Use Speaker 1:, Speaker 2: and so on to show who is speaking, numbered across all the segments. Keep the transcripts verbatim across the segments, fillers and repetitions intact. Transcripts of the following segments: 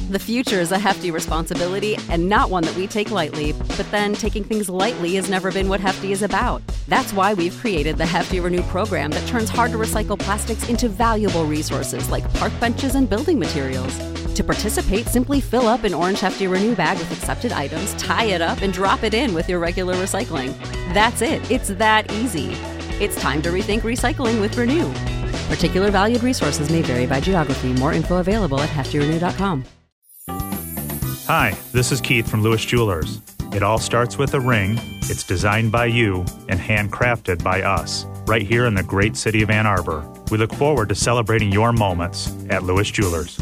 Speaker 1: The future is a hefty responsibility and not one that we take lightly, but then taking things lightly has never been what Hefty is about. That's why we've created the Hefty Renew program that turns hard-to-recycle plastics into valuable resources like park benches and building materials. To participate, simply fill up an orange Hefty Renew bag with accepted items, tie it up, and drop it in with your regular recycling. That's it. It's that easy. It's time to rethink recycling with Renew. Particular valued resources may vary by geography. More info available at hefty renew dot com.
Speaker 2: Hi, this is Keith from Lewis Jewelers. It all starts with a ring. It's designed by you and handcrafted by us, right here in the great city of Ann Arbor. We look forward to celebrating your moments at Lewis Jewelers.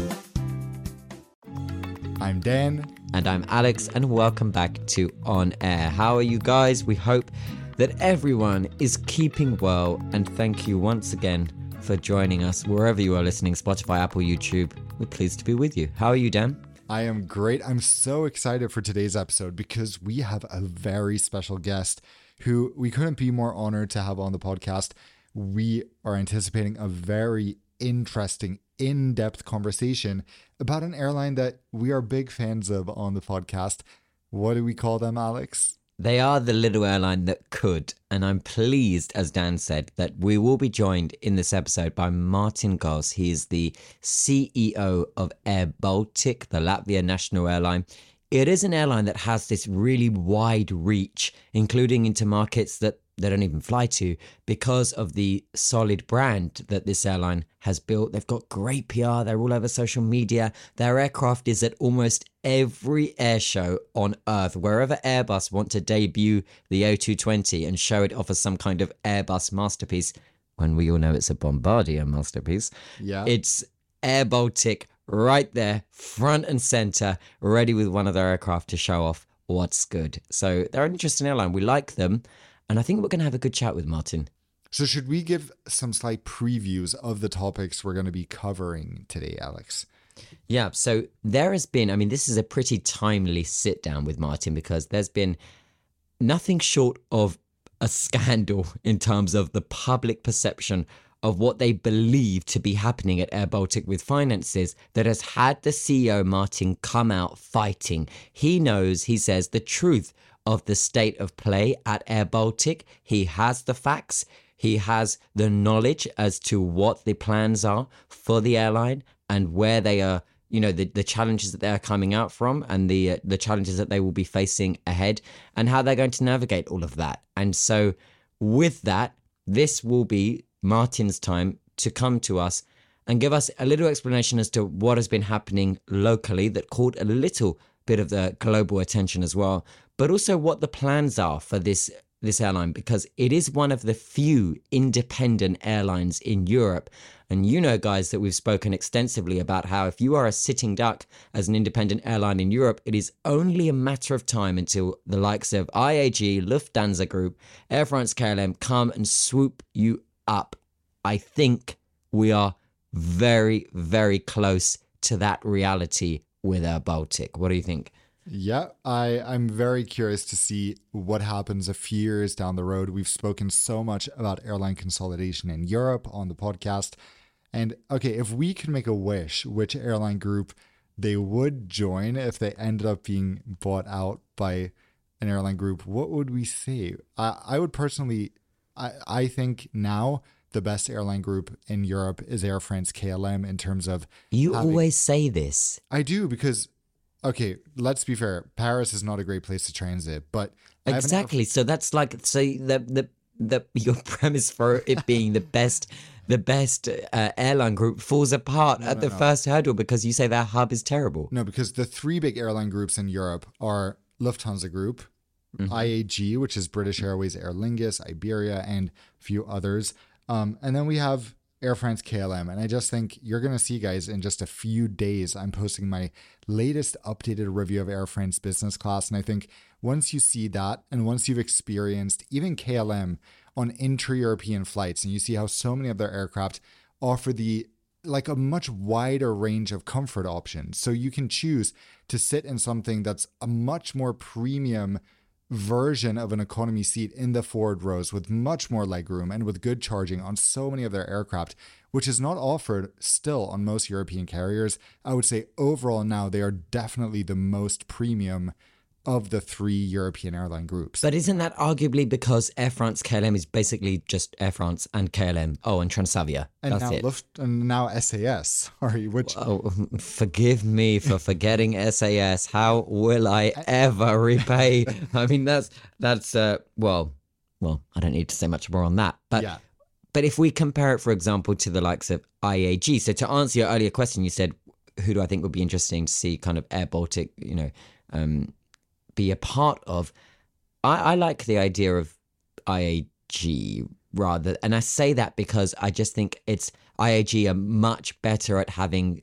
Speaker 3: I'm Dan.
Speaker 4: And I'm Alex, and welcome back to On Air. How are you guys? We hope that everyone is keeping well, and thank you once again for joining us wherever you are listening, Spotify, Apple, YouTube. We're pleased to be with you. How are you, Dan?
Speaker 3: I am great. I'm so excited for today's episode because we have a very special guest who we couldn't be more honored to have on the podcast. We are anticipating a very interesting, in-depth conversation about an airline that we are big fans of on the podcast. What do we call them, Alex?
Speaker 4: They are the little airline that could, and I'm pleased, as Dan said, that we will be joined in this episode by Martin Goss. He is the C E O of Air Baltic, the Latvia national airline. It is an airline that has this really wide reach, including into markets that they don't even fly to, because of the solid brand that this airline has built. They've got great P R. They're all over social media. Their aircraft is at almost every air show on Earth. Wherever Airbus want to debut the O two twenty and show it off as some kind of Airbus masterpiece, when we all know it's a Bombardier masterpiece,
Speaker 3: yeah,
Speaker 4: it's Air Baltic right there, front and center, ready with one of their aircraft to show off what's good. So they're an interesting airline. We like them. And I think we're going to have a good chat with Martin.
Speaker 3: So should we give some slight previews of the topics we're going to be covering today, Alex?
Speaker 4: Yeah, so there has been, I mean, this is a pretty timely sit down with Martin because there's been nothing short of a scandal in terms of the public perception of what they believe to be happening at Air Baltic with finances that has had the C E O, Martin, come out fighting. He knows, he says, the truth of the state of play at Air Baltic. He has the facts. He has the knowledge as to what the plans are for the airline and where they are, you know, the, the challenges that they're coming out from and the uh, the challenges that they will be facing ahead and how they're going to navigate all of that. And so with that, this will be Martin's time to come to us and give us a little explanation as to what has been happening locally that caught a little bit of the global attention as well, but also what the plans are for this this airline, because it is one of the few independent airlines in Europe. And you know, guys, that we've spoken extensively about how if you are a sitting duck as an independent airline in Europe, it is only a matter of time until the likes of I A G, Lufthansa Group, Air France K L M come and swoop you up. I think we are very, very close to that reality with Air Baltic. What do you think?
Speaker 3: Yeah, I, I'm very curious to see what happens a few years down the road. We've spoken so much about airline consolidation in Europe on the podcast. And okay, if we could make a wish, which airline group they would join if they ended up being bought out by an airline group, what would we say? I, I would personally, I, I think now the best airline group in Europe is Air France K L M in terms of...
Speaker 4: You
Speaker 3: having,
Speaker 4: always say this.
Speaker 3: I do because... Okay, let's be fair. Paris is not a great place to transit, but
Speaker 4: exactly. So that's like so the the the your premise for it being the best the best uh, airline group falls apart
Speaker 3: no,
Speaker 4: at
Speaker 3: no,
Speaker 4: the
Speaker 3: no.
Speaker 4: first hurdle because you say their hub is terrible.
Speaker 3: No, because the three big airline groups in Europe are Lufthansa Group, mm-hmm. I A G, which is British Airways, Aer Lingus, Iberia, and a few others. Um, and then we have Air France K L M. And I just think you're going to see, guys, in just a few days, I'm posting my latest updated review of Air France Business Class. And I think once you see that, and once you've experienced even K L M on intra-European flights, and you see how so many of their aircraft offer the like a much wider range of comfort options. So you can choose to sit in something that's a much more premium version of an economy seat in the forward rows with much more legroom and with good charging on so many of their aircraft, which is not offered still on most European carriers. I would say overall now they are definitely the most premium of the three European airline groups.
Speaker 4: But isn't that arguably because Air France K L M is basically just Air France and K L M? Oh, and Transavia.
Speaker 3: And
Speaker 4: That's
Speaker 3: now
Speaker 4: it.
Speaker 3: Luft, and now S A S. Sorry, which
Speaker 4: Oh, forgive me for forgetting S A S. How will I ever repay? I mean, that's that's uh, well, well, I don't need to say much more on that. But
Speaker 3: yeah.
Speaker 4: but if we compare it, for example, to the likes of I A G. So to answer your earlier question, you said, who do I think would be interesting to see kind of Air Baltic, you know, um, be a part of? I, I like the idea of I A G rather, and I say that because I just think it's I A G are much better at having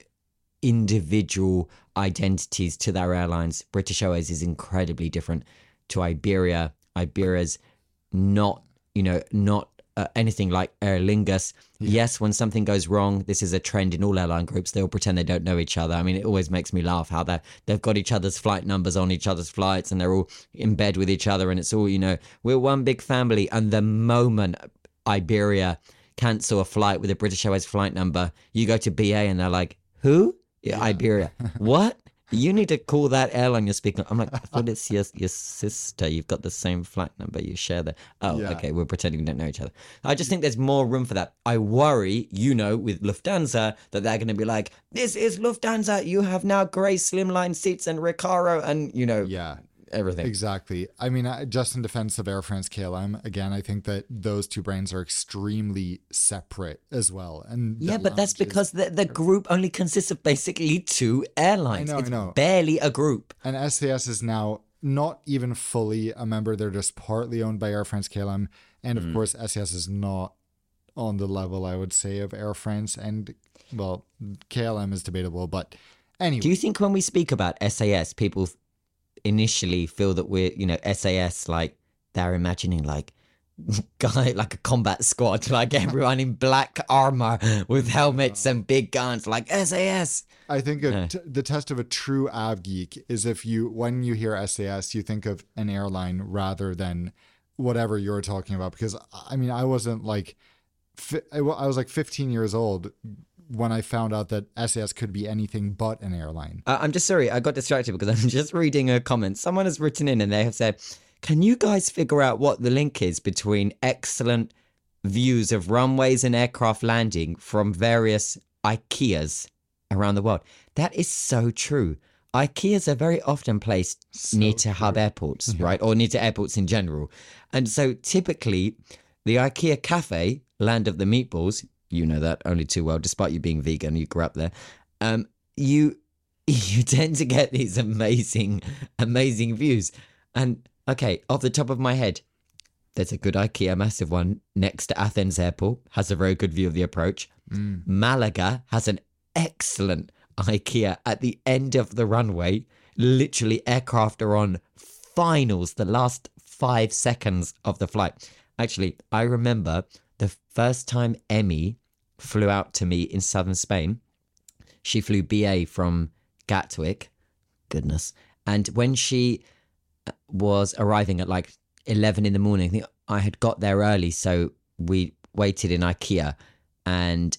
Speaker 4: individual identities to their airlines. British Airways is incredibly different to Iberia. Iberia's not, you know, not uh, anything like Aer Lingus. Yeah. Yes, when something goes wrong, this is a trend in all airline groups. They all pretend they don't know each other. I mean, it always makes me laugh how they they've got each other's flight numbers on each other's flights, and they're all in bed with each other, and it's all, you know, we're one big family. And the moment Iberia cancel a flight with a British Airways flight number, you go to B A and they're like, who? Yeah, Iberia. What? You need to call that airline you're speaking. I'm like, I thought it's your your sister. You've got the same flight number. You share the. Oh,
Speaker 3: Yeah.
Speaker 4: okay. We're pretending we don't know each other. I just think there's more room for that. I worry, you know, with Lufthansa that they're going to be like, this is Lufthansa. You have now grey slimline seats and Recaro and, you know,
Speaker 3: Yeah.
Speaker 4: everything.
Speaker 3: Exactly. I mean, I- just in defense of Air France K L M, again, I think that those two brands are extremely separate as well. And
Speaker 4: Yeah,
Speaker 3: the
Speaker 4: but that's
Speaker 3: lounges-
Speaker 4: because the, the group only consists of basically two airlines.
Speaker 3: I know, I
Speaker 4: it's
Speaker 3: know.
Speaker 4: barely a group.
Speaker 3: And S A S is now not even fully a member. They're just partly owned by Air France K L M. And of course, S A S is not on the level, I would say, of Air France. And, well, K L M is debatable. But anyway.
Speaker 4: Do you think when we speak about S A S, people initially feel that we're, you know, S A S, like they're imagining like guy like a combat squad, like everyone in black armor with helmets and big guns, like S A S?
Speaker 3: I think a
Speaker 4: Yeah.
Speaker 3: t- the test of a true av geek is if you, when you hear S A S, you think of an airline rather than whatever you're talking about. Because I mean, I wasn't like, fi- I wa- I was like fifteen years old when I found out that S A S could be anything but an airline.
Speaker 4: Uh, I'm just sorry, I got distracted because I'm just reading a comment. Someone has written in and they have said, can you guys figure out what the link is between excellent views of runways and aircraft landing from various IKEAs around the world? That is so true. IKEAs are very often placed
Speaker 3: So
Speaker 4: near to
Speaker 3: true.
Speaker 4: hub airports, right? Or near to airports in general. And so typically the IKEA cafe, land of the meatballs, you know that only too well, despite you being vegan, you grew up there. Um, you you tend to get these amazing, amazing views. And okay, off the top of my head, there's a good IKEA massive one next to Athens Airport, has a very good view of the approach.
Speaker 3: Mm.
Speaker 4: Malaga has an excellent IKEA at the end of the runway. Literally, aircraft are on finals, the last five seconds of the flight. Actually, I remember the first time Emmy flew out to me in southern Spain. She flew B A from Gatwick. Goodness. And when she was arriving at like eleven in the morning, I think I had got there early, so we waited in IKEA, and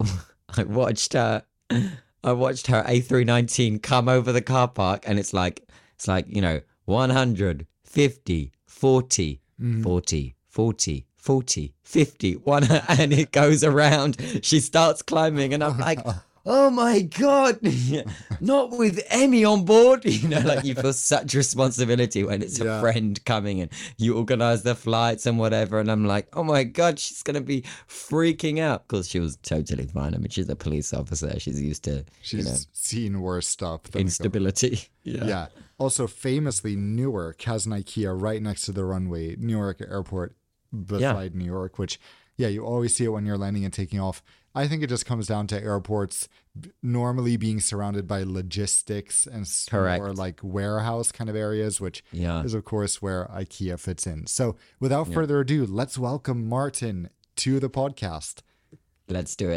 Speaker 4: I watched her I watched her A three nineteen come over the car park, and it's like it's like, you know, one hundred, fifty, forty, forty, forty, forty, fifty, one, and it goes around. She starts climbing, and I'm like, oh my God, not with Emmy on board. You know, like you feel such responsibility when it's
Speaker 3: Yeah.
Speaker 4: a friend coming and you organize the flights and whatever. And I'm like, oh my God, she's going to be freaking out. Because she was totally fine. I mean, she's a police officer. She's used to,
Speaker 3: She's
Speaker 4: you know,
Speaker 3: seen worse stuff. than-
Speaker 4: instability. Yeah.
Speaker 3: Yeah. Also, famously, Newark has an IKEA right next to the runway, Newark Airport, beside New York, which, yeah, you always see it when you're landing and taking off. I think it just comes down to airports b- normally being surrounded by logistics and s-
Speaker 4: Correct.
Speaker 3: more like warehouse kind of areas, which
Speaker 4: Yeah.
Speaker 3: is, of course, where IKEA fits in. So, without further ado, let's welcome Martin to the podcast.
Speaker 4: Let's do it.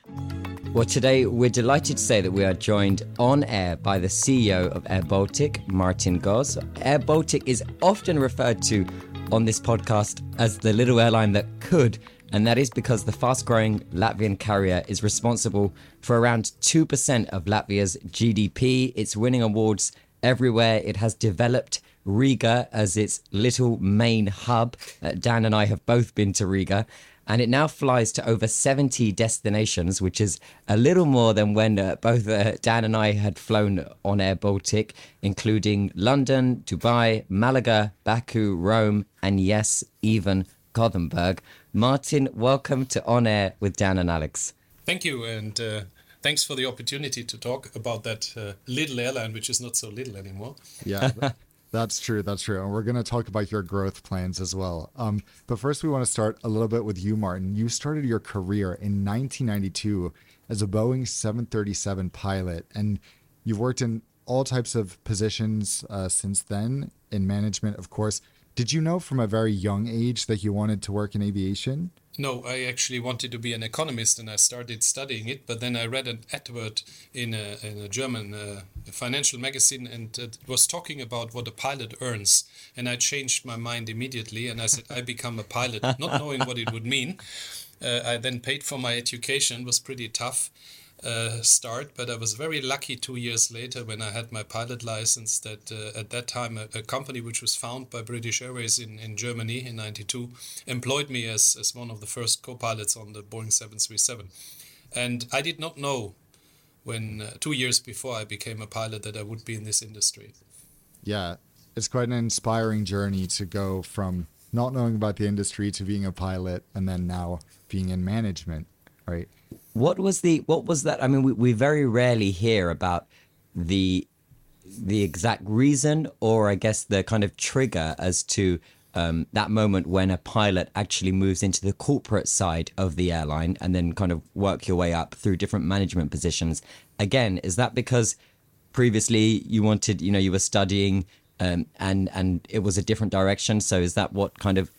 Speaker 4: Well, today we're delighted to say that we are joined on air by the C E O of Air Baltic, Martin Goss. Air Baltic is often referred to on this podcast as the little airline that could, and that is because the fast-growing Latvian carrier is responsible for around two percent of Latvia's G D P. It's winning awards everywhere. It has developed Riga as its little main hub. Uh, Dan and I have both been to Riga. And it now flies to over seventy destinations, which is a little more than when uh, both uh, Dan and I had flown on Air Baltic, including London, Dubai, Malaga, Baku, Rome, and yes, even Gothenburg. Martin, welcome to On Air with Dan and Alex.
Speaker 5: Thank you, and uh, thanks for the opportunity to talk about that uh, little airline, which is not so little anymore.
Speaker 3: Yeah. That's true. That's true. And we're going to talk about your growth plans as well. Um, but first, we want to start a little bit with you, Martin. You started your career in nineteen ninety-two as a Boeing seven thirty-seven pilot, and you've worked in all types of positions uh, since then, in management, of course. Did you know from a very young age that you wanted to work in aviation?
Speaker 5: No, I actually wanted to be an economist, and I started studying it. But then I read an advert in a, in a German uh, financial magazine, and it was talking about what a pilot earns. And I changed my mind immediately, and I said, I become a pilot, not knowing what it would mean. Uh, I then paid for my education. It was pretty tough uh, start, but I was very lucky two years later when I had my pilot license that uh, at that time a, a company which was founded by British Airways in, in Germany in ninety-two employed me as, as one of the first co-pilots on the Boeing seven thirty-seven. And I did not know when uh, two years before I became a pilot that I would be in this industry.
Speaker 3: Yeah, it's quite an inspiring journey to go from not knowing about the industry to being a pilot and then now being in management, right?
Speaker 4: What was the what was that? I mean, we, we very rarely hear about the the exact reason, or I guess the kind of trigger as to um, that moment when a pilot actually moves into the corporate side of the airline and then kind of work your way up through different management positions. Again, is that because previously you wanted, you know, you were studying um, and and it was a different direction? So is that what kind of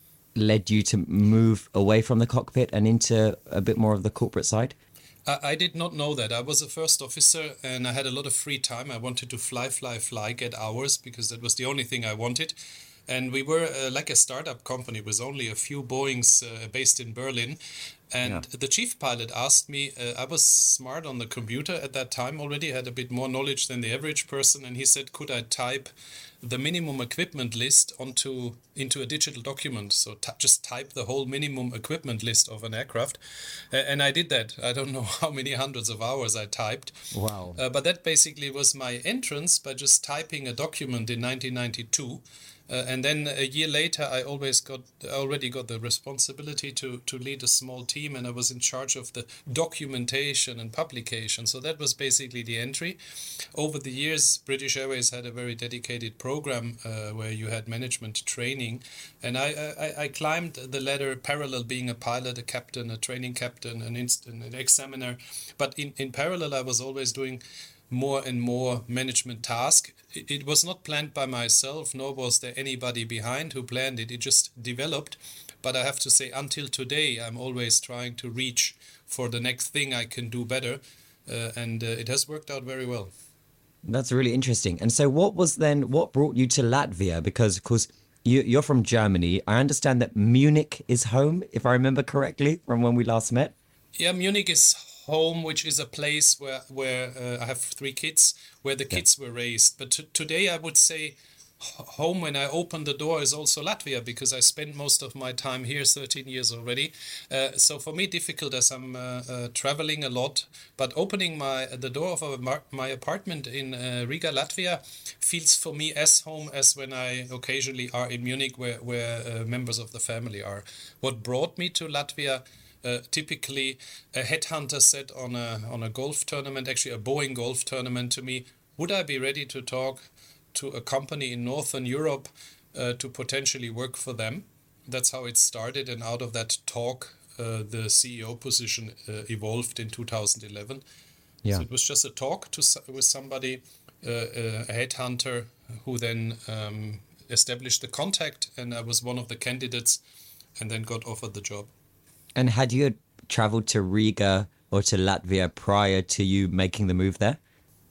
Speaker 4: led you to move away from the cockpit and into a bit more of the corporate side?
Speaker 5: I, I did not know that. I was a first officer and I had a lot of free time. I wanted to fly, fly, fly, get hours because that was the only thing I wanted. And we were uh, like a startup company with only a few Boeings uh, based in Berlin. And yeah. The chief pilot asked me, uh, I was smart on the computer at that time already, I had a bit more knowledge than the average person. And he said, could I type the minimum equipment list onto into a digital document? So t- just type the whole minimum equipment list of an aircraft. Uh, and I did that. I don't know how many hundreds of hours I typed.
Speaker 3: Wow.
Speaker 5: Uh, but that basically was my entrance by just typing a document in nineteen ninety-two. Uh, and then a year later, I always got already got the responsibility to, to lead a small team, and I was in charge of the documentation and publication. So that was basically the entry. Over the years, British Airways had a very dedicated program uh, where you had management training, and I, I, I climbed the ladder parallel, being a pilot, a captain, a training captain, an, inst- an examiner. But in, in parallel, I was always doing more and more management tasks. It was not planned by myself, nor was there anybody behind who planned it. It just developed. But I have to say, until today, I'm always trying to reach for the next thing I can do better. Uh, and uh, it has worked out very well.
Speaker 4: That's really interesting. And so what was then, what brought you to Latvia? Because, of course, you, you're from Germany. I understand that Munich is home, if I remember correctly, from when we last met.
Speaker 5: Yeah, Munich is home, which is a place where where uh, I have three kids, where the kids yeah. were raised. But t- today I would say home, when I open the door, is also Latvia, because I spent most of my time here, thirteen years already. Uh, so for me, difficult as I'm uh, uh, traveling a lot. But opening my the door of a, my apartment in uh, Riga, Latvia, feels for me as home as when I occasionally are in Munich, where where uh, members of the family are. What brought me to Latvia? Uh, typically, a headhunter said on a on a golf tournament, actually a Boeing golf tournament, to me, would I be ready to talk to a company in Northern Europe uh, to potentially work for them? That's how it started, and out of that talk, uh, the C E O position uh, evolved in two thousand eleven. Yeah. So it was just a talk to with somebody, uh, a headhunter, who then um, established the contact, and I was one of the candidates, and then got offered the job.
Speaker 4: And had you traveled to Riga or to Latvia prior to you making the move there?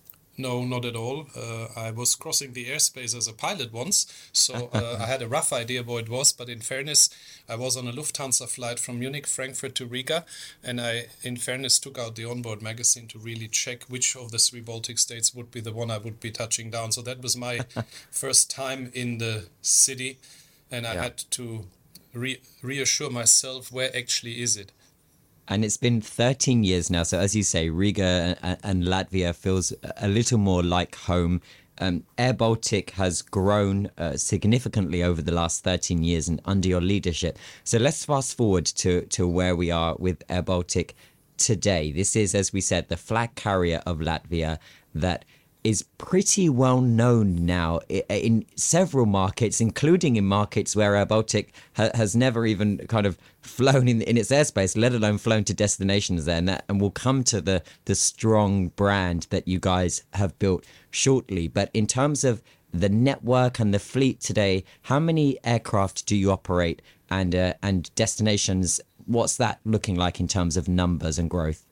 Speaker 5: No, not at all. Uh, I was crossing the airspace as a pilot once, so uh, I had a rough idea what it was. But in fairness, I was on a Lufthansa flight from Munich, Frankfurt to Riga, and I, in fairness, took out the onboard magazine to really check which of the three Baltic states would be the one I would be touching down. So that was my first time in the city, and I
Speaker 4: Yeah.
Speaker 5: had to re- reassure myself where actually is it.
Speaker 4: And it's been thirteen years now. So as you say, Riga and, and Latvia feels a little more like home. Um, Air Baltic has grown uh, significantly over the last thirteen years and under your leadership. So let's fast forward to, to where we are with Air Baltic today. This is, as we said, the flag carrier of Latvia that is pretty well known now i- in several markets, including in markets where Air Baltic ha- has never even kind of flown in, in its airspace, let alone flown to destinations there. And, that, and we'll come to the, the strong brand that you guys have built shortly. But in terms of the network and the fleet today, how many aircraft do you operate, and uh, and destinations? What's that looking like in terms of numbers and growth?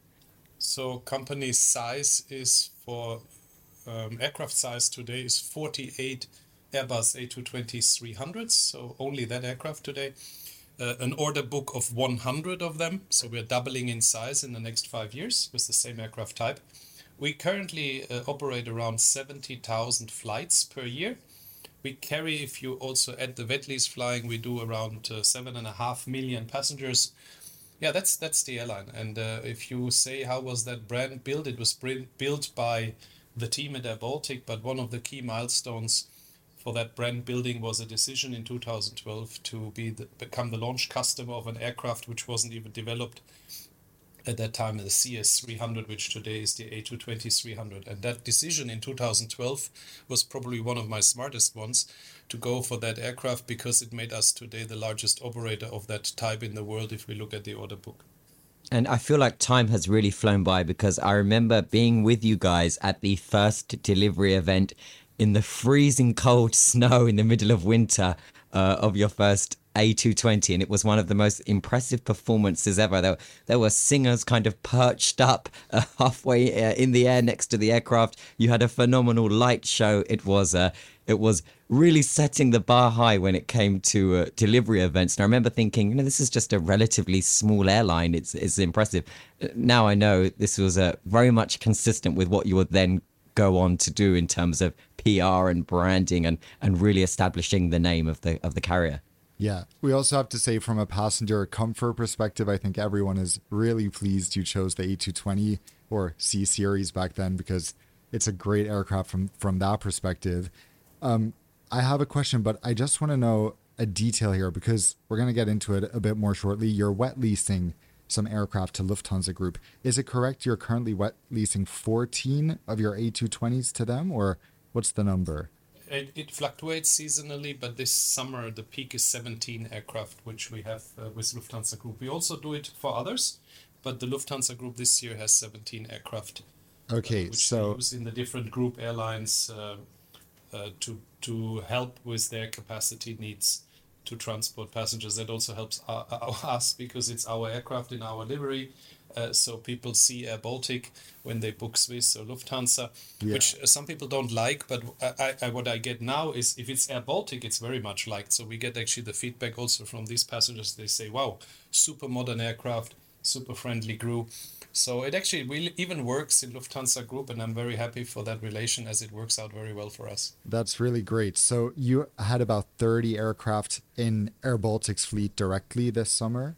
Speaker 5: So company size is for um, aircraft size today is forty-eight Airbus A two twenty three hundreds, so only that aircraft today. Uh, an order book of one hundred of them, so we're doubling in size in the next five years with the same aircraft type. We currently uh, operate around seventy thousand flights per year. We carry, if you also add the wet lease flying, we do around uh, seven and a half million passengers. Yeah, that's that's the airline. And uh, if you say how was that brand built, it was br- built by the team at Air Baltic. But one of the key milestones for that brand building was a decision in two thousand twelve to be the, become the launch customer of an aircraft which wasn't even developed at that time, the C S three hundred, which today is the A two twenty three hundred. And that decision in two thousand twelve was probably one of my smartest ones to go for that aircraft, because it made us today the largest operator of that type in the world if we look at the order book.
Speaker 4: And I feel like time has really flown by, because I remember being with you guys at the first delivery event in the freezing cold snow in the middle of winter uh, of your first A two twenty, and it was one of the most impressive performances ever. There, there were singers kind of perched up uh, halfway uh, in the air next to the aircraft. You had a phenomenal light show. It was uh, it was really setting the bar high when it came to uh, delivery events. And I remember thinking, you know, this is just a relatively small airline. It's it's impressive. Now I know this was uh, very much consistent with what you would then go on to do in terms of P R and branding and, and really establishing the name of the of the carrier.
Speaker 3: Yeah. We also have to say, from a passenger comfort perspective, I think everyone is really pleased you chose the A two twenty or C series back then, because it's a great aircraft from, from that perspective. Um, I have a question, but I just want to know a detail here, because we're going to get into it a bit more shortly. You're wet leasing some aircraft to Lufthansa Group. Is it correct you're currently wet leasing fourteen of your A two twenties to them, or what's the number?
Speaker 5: It, it fluctuates seasonally, but this summer the peak is seventeen aircraft, which we have uh, with Lufthansa Group. We also do it for others, but the Lufthansa Group this year has seventeen aircraft.
Speaker 3: Okay,
Speaker 5: uh, which
Speaker 3: so
Speaker 5: we use in the different group airlines uh, uh, to to help with their capacity needs to transport passengers. That also helps our, our, us, because it's our aircraft in our livery. Uh, so people see Air Baltic when they book Swiss or Lufthansa,
Speaker 3: Yeah.
Speaker 5: which uh, some people don't like. But I, I, what I get now is, if it's Air Baltic, it's very much liked. So we get actually the feedback also from these passengers. They say, wow, super modern aircraft, super friendly crew. So it actually really even works in Lufthansa Group, and I'm very happy for that relation, as it works out very well for us.
Speaker 3: that's really great. So you had about thirty aircraft in Air Baltic's fleet directly this summer?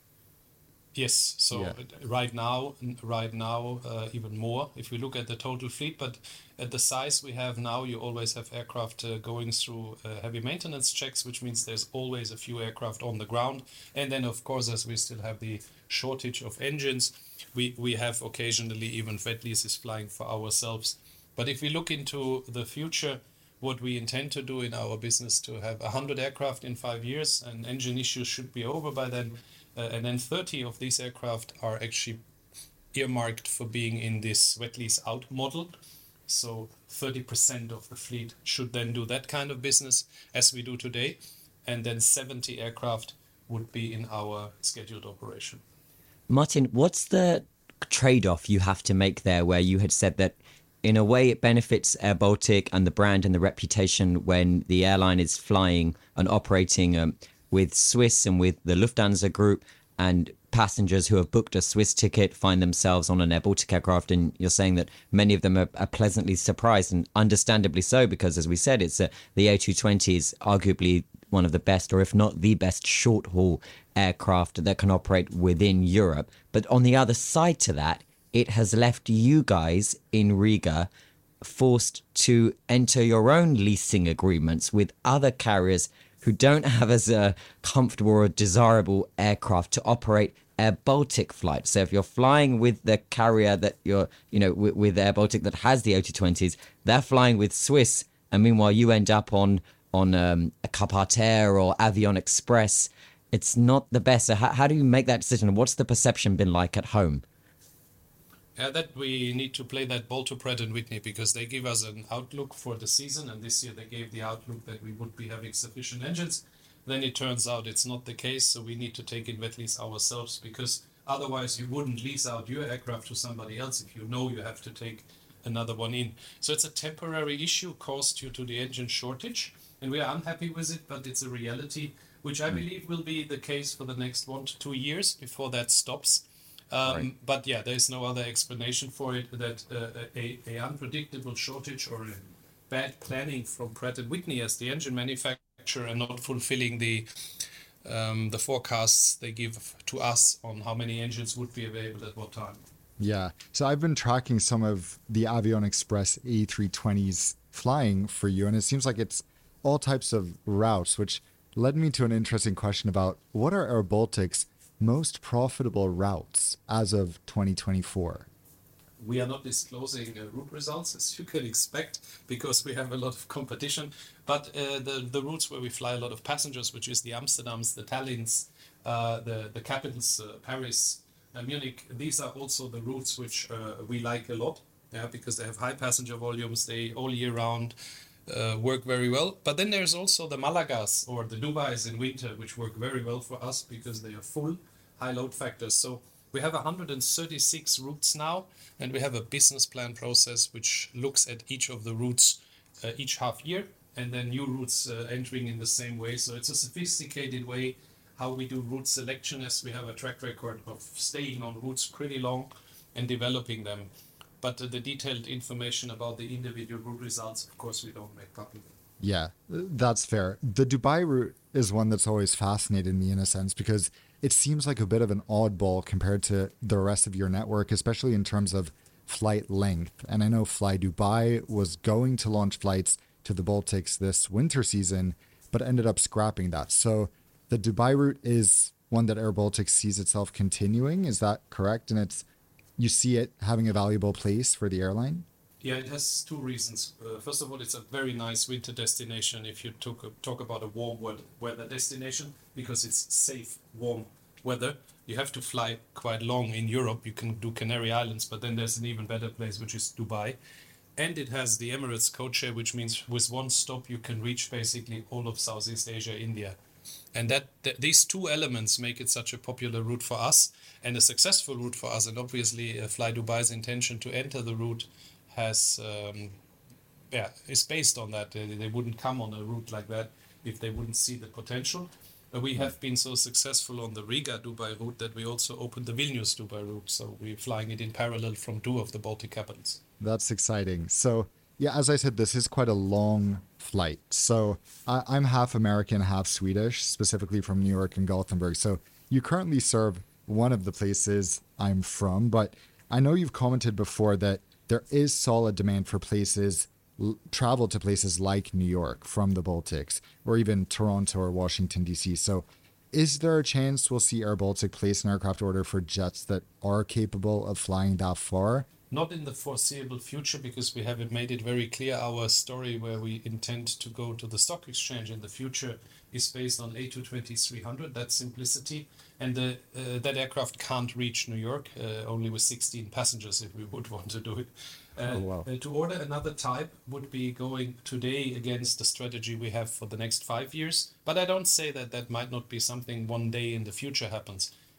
Speaker 5: Yes, so
Speaker 3: Yeah.
Speaker 5: right now, right now, uh, even more if we look at the total fleet. But at the size we have now, you always have aircraft uh, going through uh, heavy maintenance checks, which means there's always a few aircraft on the ground. And then, of course, as we still have the shortage of engines, we, we have occasionally even wet leases flying for ourselves. But if we look into the future, what we intend to do in our business to have one hundred aircraft in five years, and engine issues should be over by then. Uh, and then thirty of these aircraft are actually earmarked for being in this wet lease out model. So thirty percent of the fleet should then do that kind of business as we do today. And then seventy aircraft would be in our scheduled operation.
Speaker 4: Martin, what's the trade-off you have to make there, where you had said that in a way it benefits Air Baltic and the brand and the reputation when the airline is flying and operating um, with Swiss and with the Lufthansa group, and passengers who have booked a Swiss ticket find themselves on an Air Baltic aircraft, and you're saying that many of them are, are pleasantly surprised, and understandably so, because as we said, it's a, the A two twenty is arguably one of the best, or if not the best, short-haul aircraft that can operate within Europe. But on the other side to that, it has left you guys in Riga forced to enter your own leasing agreements with other carriers who don't have as a comfortable or desirable aircraft to operate Air Baltic flights. So if you're flying with the carrier that you're, you know, with, with Air Baltic that has the A two twenties, they're flying with Swiss, and meanwhile you end up on on um, a Carpat Air or Avion Express. It's not the best. So how, how do you make that decision? What's the perception been like at home?
Speaker 5: Yeah, that we need to play that ball to Pratt and Whitney, because they give us an outlook for the season, and this year they gave the outlook that we would be having sufficient engines. Then it turns out it's not the case, so we need to take in wet lease ourselves, because otherwise you wouldn't lease out your aircraft to somebody else if you know you have to take another one in. So it's a temporary issue caused due to the engine shortage, and we are unhappy with it, but it's a reality, which I believe will be the case for the next one to two years before that stops. Um, right. But yeah, there is no other explanation for it, that uh, a, a unpredictable shortage or a bad planning from Pratt and Whitney as the engine manufacturer, and not fulfilling the um, the forecasts they give to us on how many engines would be available at what time.
Speaker 3: Yeah, so I've been tracking some of the Avion Express A three twenties flying for you, and it seems like it's all types of routes, which led me to an interesting question about what are Air Baltic's most profitable routes as of twenty twenty-four?
Speaker 5: We are not disclosing uh, route results, as you can expect, because we have a lot of competition. But uh, the, the routes where we fly a lot of passengers, which is the Amsterdams, the Tallinns, uh, the, the capitals, uh, Paris, uh, Munich, these are also the routes which uh, we like a lot, yeah, because they have high passenger volumes, they all year round uh, work very well. But then there's also the Malagas or the Dubais in winter, which work very well for us because they are full, high load factors. So we have one hundred thirty-six routes now, and we have a business plan process which looks at each of the routes uh, each half year, and then new routes uh, entering in the same way. So it's a sophisticated way how we do route selection, as we have a track record of staying on routes pretty long and developing them. But uh, the detailed information about the individual route results, of course, we don't make public.
Speaker 3: Yeah, that's fair. The Dubai route is one that's always fascinated me in a sense, because it seems like a bit of an oddball compared to the rest of your network, especially in terms of flight length. And I know Fly Dubai was going to launch flights to the Baltics this winter season, but ended up scrapping that. So the Dubai route is one that Air Baltic sees itself continuing. Is that correct? And it's you see it having a valuable place for the airline?
Speaker 5: Yeah, it has two reasons. Uh, first of all, it's a very nice winter destination if you talk, talk about a warm weather, weather destination, because it's safe, warm weather. You have to fly quite long in Europe. You can do Canary Islands, but then there's an even better place, which is Dubai. And it has the Emirates codeshare, which means with one stop you can reach basically all of Southeast Asia, India. And that th- these two elements make it such a popular route for us and a successful route for us. And obviously, uh, Fly Dubai's intention to enter the route has um, yeah is based on that. They, they wouldn't come on a route like that if they wouldn't see the potential. But we have been so successful on the Riga-Dubai route that we also opened the Vilnius-Dubai route. So we're flying it in parallel from two of the Baltic capitals.
Speaker 3: That's exciting. So yeah, as I said, this is quite a long flight. So I, I'm half American, half Swedish, specifically from New York and Gothenburg. So you currently serve one of the places I'm from, but I know you've commented before that there is solid demand for places, l- travel to places like New York from the Baltics, or even Toronto or Washington, D C. So is there a chance we'll see Air Baltic place an aircraft order for jets that are capable of flying that far?
Speaker 5: Not in the foreseeable future, because we haven't made it very clear. Our story where we intend to go to the stock exchange in the future is based on A two twenty three hundred, that simplicity. And the, uh, that aircraft can't reach New York, uh, only with sixteen passengers if we would want to do it. Uh,
Speaker 3: oh, wow.
Speaker 5: uh, to order another type would be going today against the strategy we have for the next five years. But I don't say that that might not be something one day in the future happens.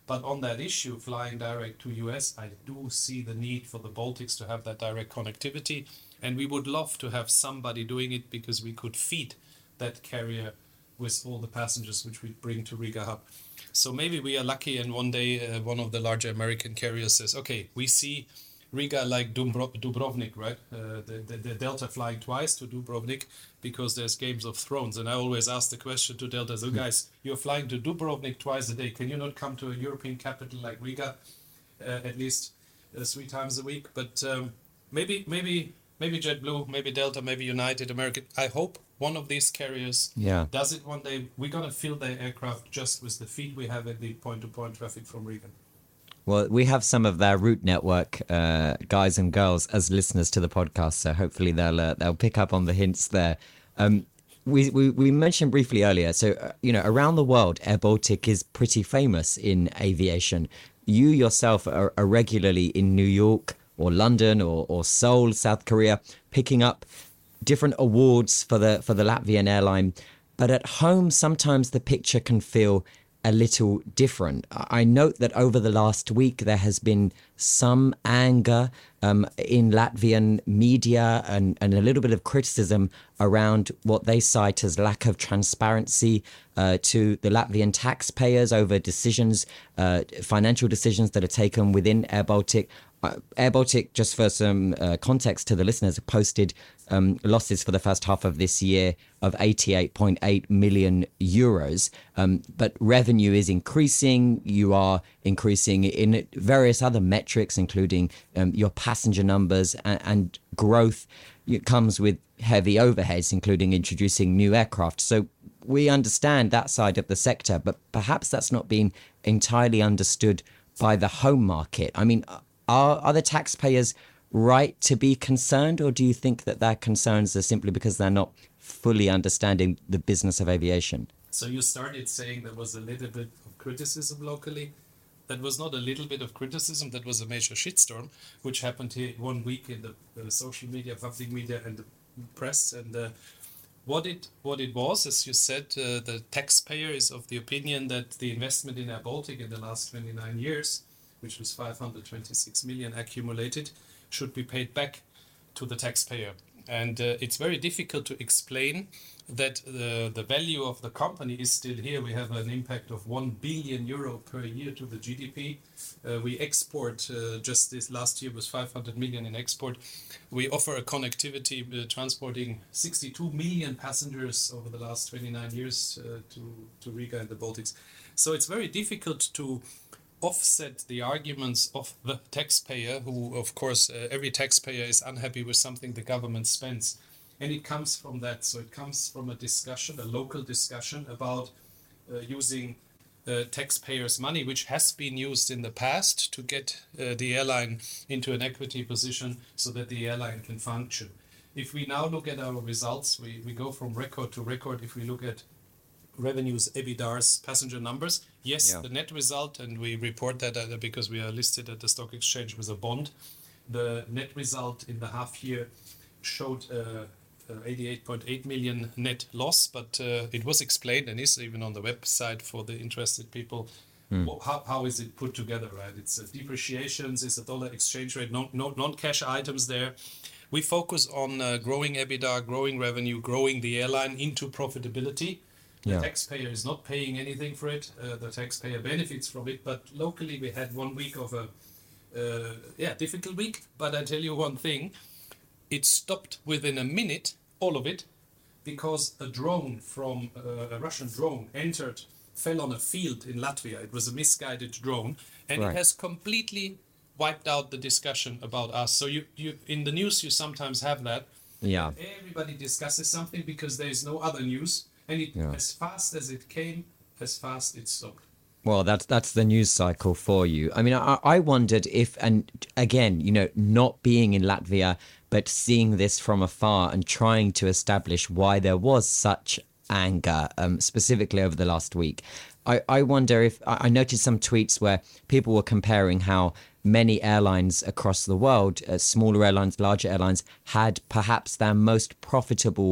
Speaker 5: But on that issue, flying direct to U S, I do see the need for the Baltics to have that direct connectivity. And we would love to have somebody doing it because we could feed that carrier with all the passengers which we bring to Riga hub. So maybe we are lucky and one day uh, one of the larger American carriers says, okay, we see Riga like Dumbro- Dubrovnik, right? Uh, the, the, the Delta flying twice to Dubrovnik because there's Games of Thrones. And I always ask the question to Delta, so guys, you're flying to Dubrovnik twice a day. Can you not come to a European capital like Riga uh, at least uh, three times a week? But um, maybe, maybe, maybe JetBlue, maybe Delta, maybe United, American. I hope one of these carriers
Speaker 4: yeah.
Speaker 5: does it one day. We're going to fill their aircraft just with the feed we have at the point-to-point traffic from Riga.
Speaker 4: Well, we have some of their route network uh, guys and girls as listeners to the podcast, so hopefully they'll uh, they'll pick up on the hints there. Um, we, we we mentioned briefly earlier, so uh, you know, around the world, Air Baltic is pretty famous in aviation. You yourself are, are regularly in New York or London or, or Seoul, South Korea, picking up different awards for the for the Latvian airline. But at home, sometimes the picture can feel a little different. I note that over the last week, there has been some anger um, in Latvian media and, and a little bit of criticism around what they cite as lack of transparency uh, to the Latvian taxpayers over decisions, uh, financial decisions that are taken within Air Baltic. Uh, Air Baltic, just for some uh, context to the listeners, posted um, losses for the first half of this year of eighty-eight point eight million euros. Um, but revenue is increasing. You are increasing in various other metrics, including um, your passenger numbers and, and growth. It comes with heavy overheads, including introducing new aircraft. So we understand that side of the sector, but perhaps that's not been entirely understood by the home market. I mean, Are, are the taxpayers right to be concerned, or do you think that their concerns are simply because they're not fully understanding the business of aviation?
Speaker 5: So you started saying there was a little bit of criticism locally. That was not a little bit of criticism, that was a major shitstorm, which happened here one week in the uh, social media, public media and the press. And uh, what it what it was, as you said, uh, the taxpayer is of the opinion that the investment in Air Baltic in the last twenty-nine years, which was five hundred twenty-six million accumulated, should be paid back to the taxpayer. And uh, it's very difficult to explain that the, the value of the company is still here. We have an impact of one billion euro per year to the G D P. Uh, we export, uh, just this last year was five hundred million in export. We offer a connectivity uh, transporting sixty-two million passengers over the last twenty-nine years uh, to, to Riga and the Baltics. So it's very difficult to offset the arguments of the taxpayer, who, of course, uh, every taxpayer is unhappy with something the government spends. And it comes from that. So it comes from a discussion, a local discussion about uh, using uh, taxpayers' money, which has been used in the past to get uh, the airline into an equity position so that the airline can function. If we now look at our results, we, we go from record to record. If we look at revenues, EBITDAs, passenger numbers. Yes, yeah. The net result, and we report that uh, because we are listed at the stock exchange with a bond. The net result in the half year showed uh, uh, eighty-eight point eight million net loss, but uh, it was explained and is even on the website for the interested people. Mm. Well, how, how is it put together, right? It's uh, depreciations, it's a dollar exchange rate, no, no non-cash items there. We focus on uh, growing EBITDA, growing revenue, growing the airline into profitability. The yeah. taxpayer is not paying anything for it. Uh, the taxpayer benefits from it. But locally, we had one week of a uh, yeah difficult week. But I tell you one thing, it stopped within a minute, all of it, because a drone from uh, a Russian drone entered, fell on a field in Latvia. It was a misguided drone, and right. it has completely wiped out the discussion about us. So you, you in the news, you sometimes have that.
Speaker 4: Yeah.
Speaker 5: Everybody discusses something because there is no other news. And it, yeah. as fast as it came, as fast it stopped.
Speaker 4: Well, that's that's the news cycle for you. I mean, I, I wondered if, and again, you know, not being in Latvia, but seeing this from afar and trying to establish why there was such anger, um, specifically over the last week. I, I wonder if, I noticed some tweets where people were comparing how many airlines across the world, uh, smaller airlines, larger airlines, had perhaps their most profitable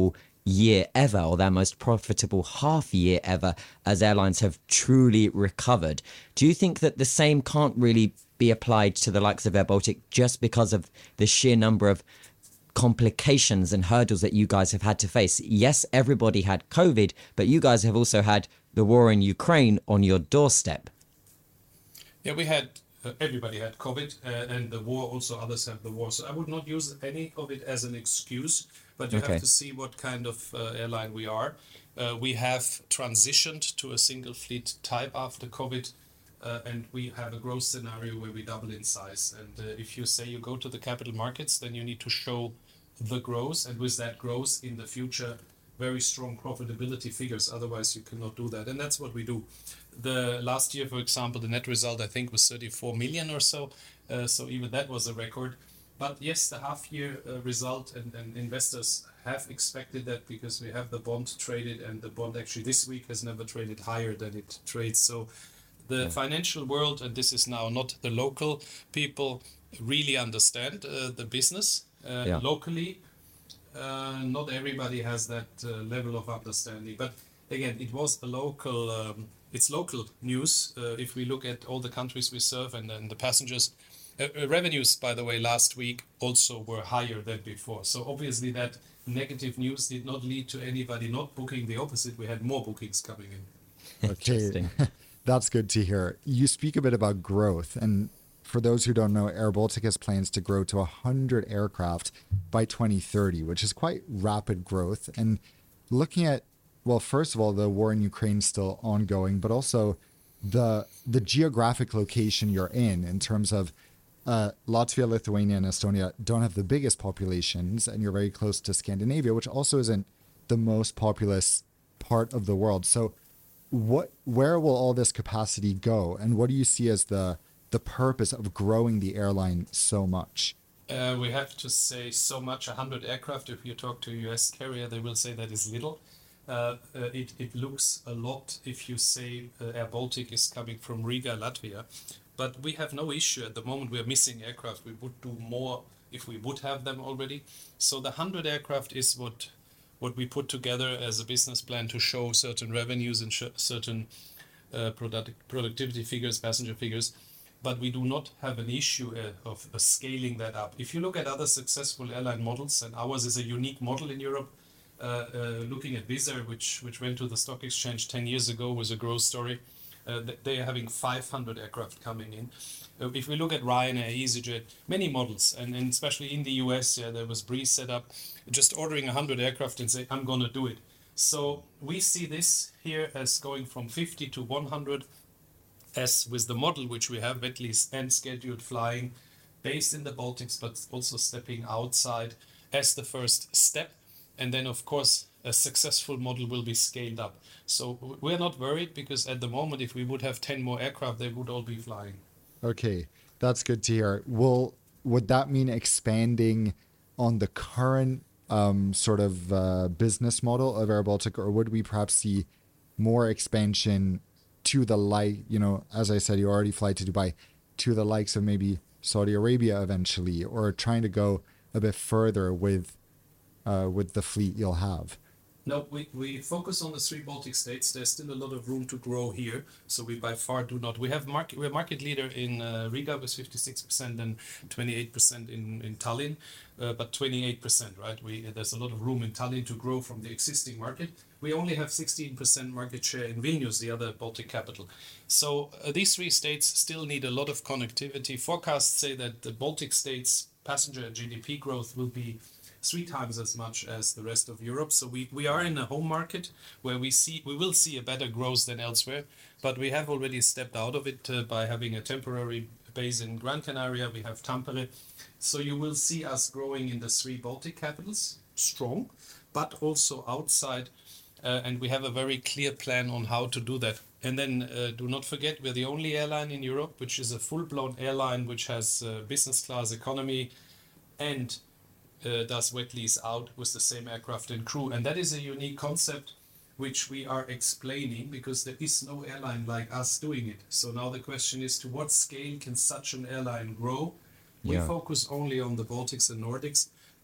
Speaker 4: year ever, or their most profitable half year ever, as airlines have truly recovered. Do you think that the same can't really be applied to the likes of Air Baltic just because of the sheer number of complications and hurdles that you guys have had to face? Yes, everybody had COVID, but you guys have also had the war in Ukraine on your doorstep.
Speaker 5: Yeah, we had, uh, everybody had COVID, uh, and the war also, others have the war. So I would not use any of it as an excuse, but you
Speaker 4: Okay.
Speaker 5: have to see what kind of uh, airline we are. Uh, we have transitioned to a single fleet type after COVID, uh, and we have a growth scenario where we double in size. And uh, if you say you go to the capital markets, then you need to show the growth, and with that growth in the future, very strong profitability figures. Otherwise, you cannot do that. And that's what we do. The last year, for example, the net result, I think, was thirty-four million or so. Uh, so even that was a record. But yes, the half year uh, result, and, and investors have expected that because we have the bond traded, and the bond actually this week has never traded higher than it trades. So the financial world, and this is now not the local people, really understand uh, the business uh,
Speaker 4: Yeah.
Speaker 5: locally. Uh, not everybody has that uh, level of understanding. But again, it was a local, um, it's local news. Uh, if we look at all the countries we serve and then the passengers, uh, uh, revenues, by the way, last week also were higher than before. So obviously that negative news did not lead to anybody not booking. The opposite, we had more bookings coming in.
Speaker 3: Okay,
Speaker 4: Interesting.
Speaker 3: that's good to hear. You speak a bit about growth, and for those who don't know, Air Baltic has plans to grow to one hundred aircraft by twenty thirty, which is quite rapid growth. And looking at, well, first of all, the war in Ukraine is still ongoing, but also the the geographic location you're in, in terms of uh, Latvia, Lithuania, and Estonia don't have the biggest populations, and you're very close to Scandinavia, which also isn't the most populous part of the world. So what, where will all this capacity go, and what do you see as the the purpose of growing the airline so much?
Speaker 5: Uh, we have to say so much, one hundred aircraft. If you talk to a U S carrier, they will say that is little. Uh, uh, it, it looks a lot if you say uh, Air Baltic is coming from Riga, Latvia. But we have no issue at the moment. We are missing aircraft. We would do more if we would have them already. So the one hundred aircraft is what what we put together as a business plan to show certain revenues and sh- certain uh, product, productivity figures, passenger figures. But we do not have an issue uh, of uh, scaling that up. If you look at other successful airline models, and ours is a unique model in Europe, uh, uh, looking at Wizz Air, which which went to the stock exchange ten years ago, was a growth story. Uh, they are having five hundred aircraft coming in. Uh, if we look at Ryanair, EasyJet, many models, and, and especially in the U S, yeah, there was Breeze set up, just ordering one hundred aircraft and say, I'm going to do it. So we see this here as going from fifty to one hundred, as with the model which we have, wet lease and scheduled flying, based in the Baltics, but also stepping outside as the first step. And then, of course, a successful model will be scaled up. So we're not worried, because at the moment, if we would have ten more aircraft, they would all be flying.
Speaker 3: Okay, that's good to hear. Will would that mean expanding on the current um, sort of uh, business model of Air Baltic, or would we perhaps see more expansion to the like, you know, as I said, you already fly to Dubai, to the likes of maybe Saudi Arabia eventually, or trying to go a bit further with uh, with the fleet you'll have?
Speaker 5: No, we, we focus on the three Baltic states. There's still a lot of room to grow here, so we by far do not. We have market. We're market leader in uh, Riga with fifty-six percent and twenty-eight percent in in Tallinn, uh, but twenty-eight percent, right? We there's a lot of room in Tallinn to grow from the existing market. We only have sixteen percent market share in Vilnius, the other Baltic capital. So uh, these three states still need a lot of connectivity. Forecasts say that the Baltic states passenger and G D P growth will be three times as much as the rest of Europe. So we, we are in a home market where we see we will see a better growth than elsewhere, but we have already stepped out of it uh, by having a temporary base in Gran Canaria. We have Tampere. So you will see us growing in the three Baltic capitals, strong, but also outside. Uh, and we have a very clear plan on how to do that. And then uh, do not forget, we're the only airline in Europe which is a full-blown airline which has uh, business class economy and Uh, does wet lease out with the same aircraft and crew. And that is a unique concept which we are explaining, because there is no airline like us doing it. So now the question is, to what scale can such an airline grow? We
Speaker 4: Yeah.
Speaker 5: focus only on the Baltics and Nordics, but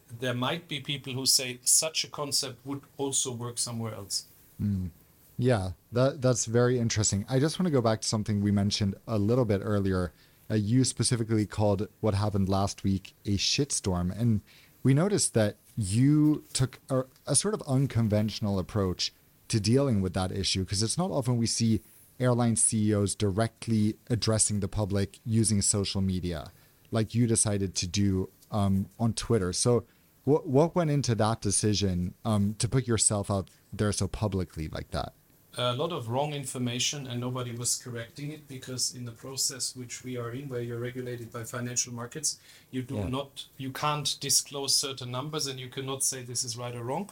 Speaker 5: there might be people who say such a concept would also work somewhere else.
Speaker 3: Mm. Yeah, that that's very interesting. I just want to go back to something we mentioned a little bit earlier. Uh, you specifically called what happened last week a shitstorm, and we noticed that you took a, a sort of unconventional approach to dealing with that issue, because it's not often we see airline C E Os directly addressing the public using social media, like you decided to do um, on Twitter. So what what went into that decision um, to put yourself out there so publicly like that?
Speaker 5: A lot of wrong information, and nobody was correcting it, because in the process which we are in, where you're regulated by financial markets, you do
Speaker 4: Yeah.
Speaker 5: not, you can't disclose certain numbers, and you cannot say this is right or wrong.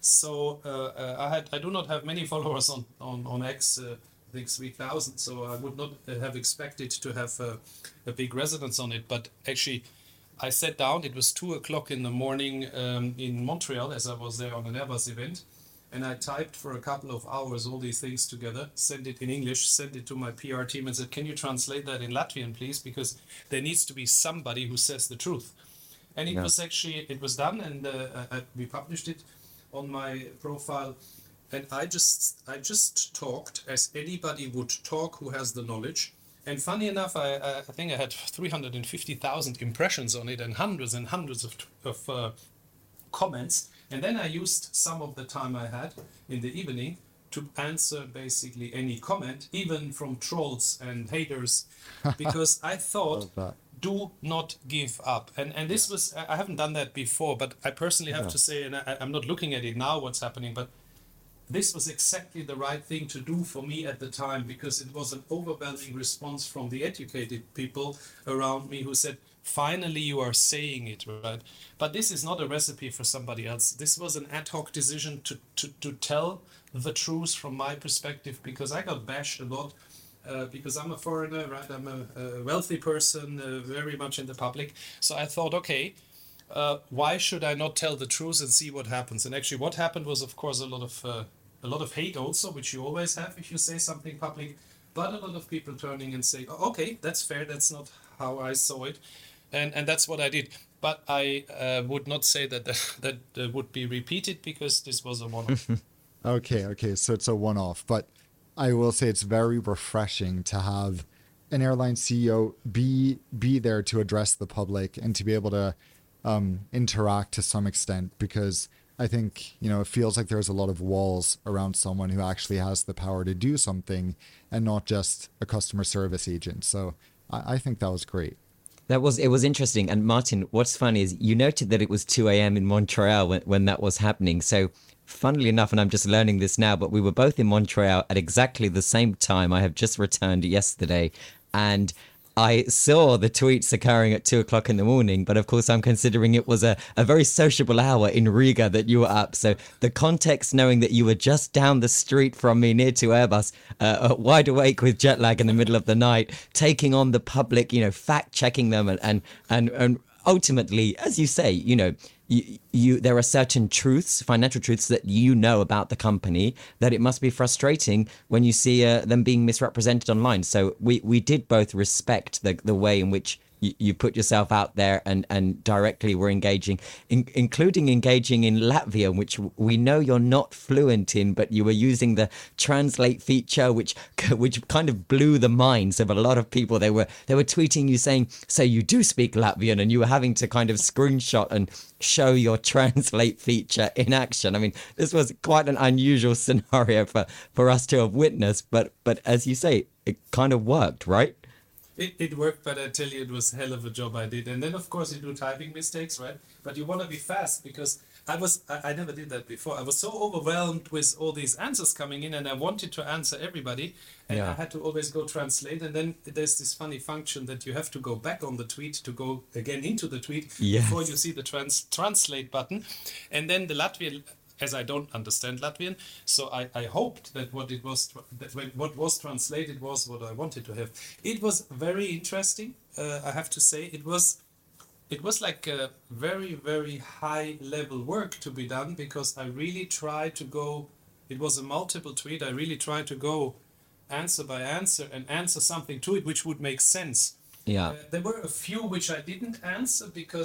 Speaker 5: So uh, uh, I had, I do not have many followers on on on X. Uh, I think three thousand. So I would not uh, have expected to have a, a big resonance on it. But actually, I sat down. It was two o'clock in the morning um, in Montreal, as I was there on an Airbus event. And I typed for a couple of hours all these things together, sent it in English, sent it to my P R team and said, can you translate that in Latvian, please? Because there needs to be somebody who says the truth. And it
Speaker 4: Yeah.
Speaker 5: was actually, it was done, and uh, I, we published it on my profile. And I just, I just talked as anybody would talk who has the knowledge. And funny enough, I, I I think I had three hundred fifty thousand impressions on it, and hundreds and hundreds of, of uh, comments. And then I used some of the time I had in the evening to answer basically any comment, even from trolls and haters, because I thought,
Speaker 3: Love that.
Speaker 5: do not give up. And and this was, I I haven't done that before, but I personally have to say, and I, I'm not looking at it now, what's happening, but this was exactly the right thing to do for me at the time, because it was an overwhelming response from the educated people around me who said, finally you are saying it, right? But this is not a recipe for somebody else. This was an ad hoc decision to, to, to tell the truth from my perspective, because I got bashed a lot uh, because I'm a foreigner, right? I'm a, a wealthy person, uh, very much in the public. So I thought, okay, uh, why should I not tell the truth and see what happens? And actually what happened was, of course, a lot of uh, a lot of hate also, which you always have if you say something public, but a lot of people turning and saying, oh, okay, that's fair, that's not how I saw it. And and that's what I did. But I uh, would not say that that, that uh, would be repeated, because this was a one-off.
Speaker 3: Okay, okay, so it's a one-off, but I will say it's very refreshing to have an airline C E O be be there to address the public and to be able to um, interact to some extent, because I think, you know, it feels like there's a lot of walls around someone who actually has the power to do something and not just a customer service agent. So I, I think that was great.
Speaker 4: That was, it was interesting. And Martin, what's funny is you noted that it was two a.m. in Montreal when, when that was happening. So funnily enough, and I'm just learning this now, but we were both in Montreal at exactly the same time. I have just returned yesterday, and I saw the tweets occurring at two o'clock in the morning, but of course I'm considering it was a, a very sociable hour in Riga that you were up. So the context, knowing that you were just down the street from me near to Airbus, uh, wide awake with jet lag in the middle of the night, taking on the public, you know, fact checking them and, and, and, and ultimately, as you say, you know, you, you there are certain truths, financial truths that you know about the company, that it must be frustrating when you see uh, them being misrepresented online. So we, we did both respect the the way in which you, you put yourself out there and, and directly were engaging, in, including engaging in Latvian, which we know you're not fluent in, but you were using the translate feature, which which kind of blew the minds of a lot of people. They were they were tweeting you saying, so you do speak Latvian, and you were having to kind of screenshot and show your translate feature in action. I mean, this was quite an unusual scenario for, for us to have witnessed, but but as you say, it kind of worked, right?
Speaker 5: It, it worked, but I tell you, it was a hell of a job I did. And then, of course, you do typing mistakes, right? But you want to be fast, because I was I, I never did that before. I was so overwhelmed with all these answers coming in, and I wanted to answer everybody, and
Speaker 4: Yeah.
Speaker 5: I had to always go translate. And then there's this funny function that you have to go back on the tweet to go again into the tweet
Speaker 4: Yes.
Speaker 5: before you see the trans translate button. And then the Latvian, as I don't understand Latvian, so I, I hoped that what it was tr- that when- what was translated was what I wanted to have. It was very interesting. Uh, I have to say, it was it was like a very very high level work to be done, because I really tried to go. It was a multiple tweet. I really tried to go answer by answer and answer something to it which would make sense.
Speaker 4: Yeah.
Speaker 5: Uh, there were a few which I didn't answer because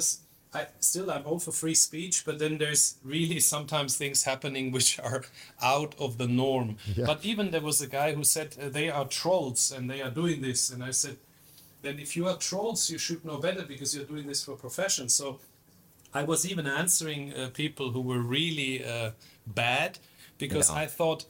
Speaker 5: I still I'm all for free speech, but then there's really sometimes things happening which are out of the norm.
Speaker 3: Yeah.
Speaker 5: But even there was a guy who said uh, they are trolls and they are doing this, and I said, then if you are trolls, you should know better because you're doing this for profession. So I was even answering uh, people who were really uh, bad because
Speaker 4: Yeah.
Speaker 5: I thought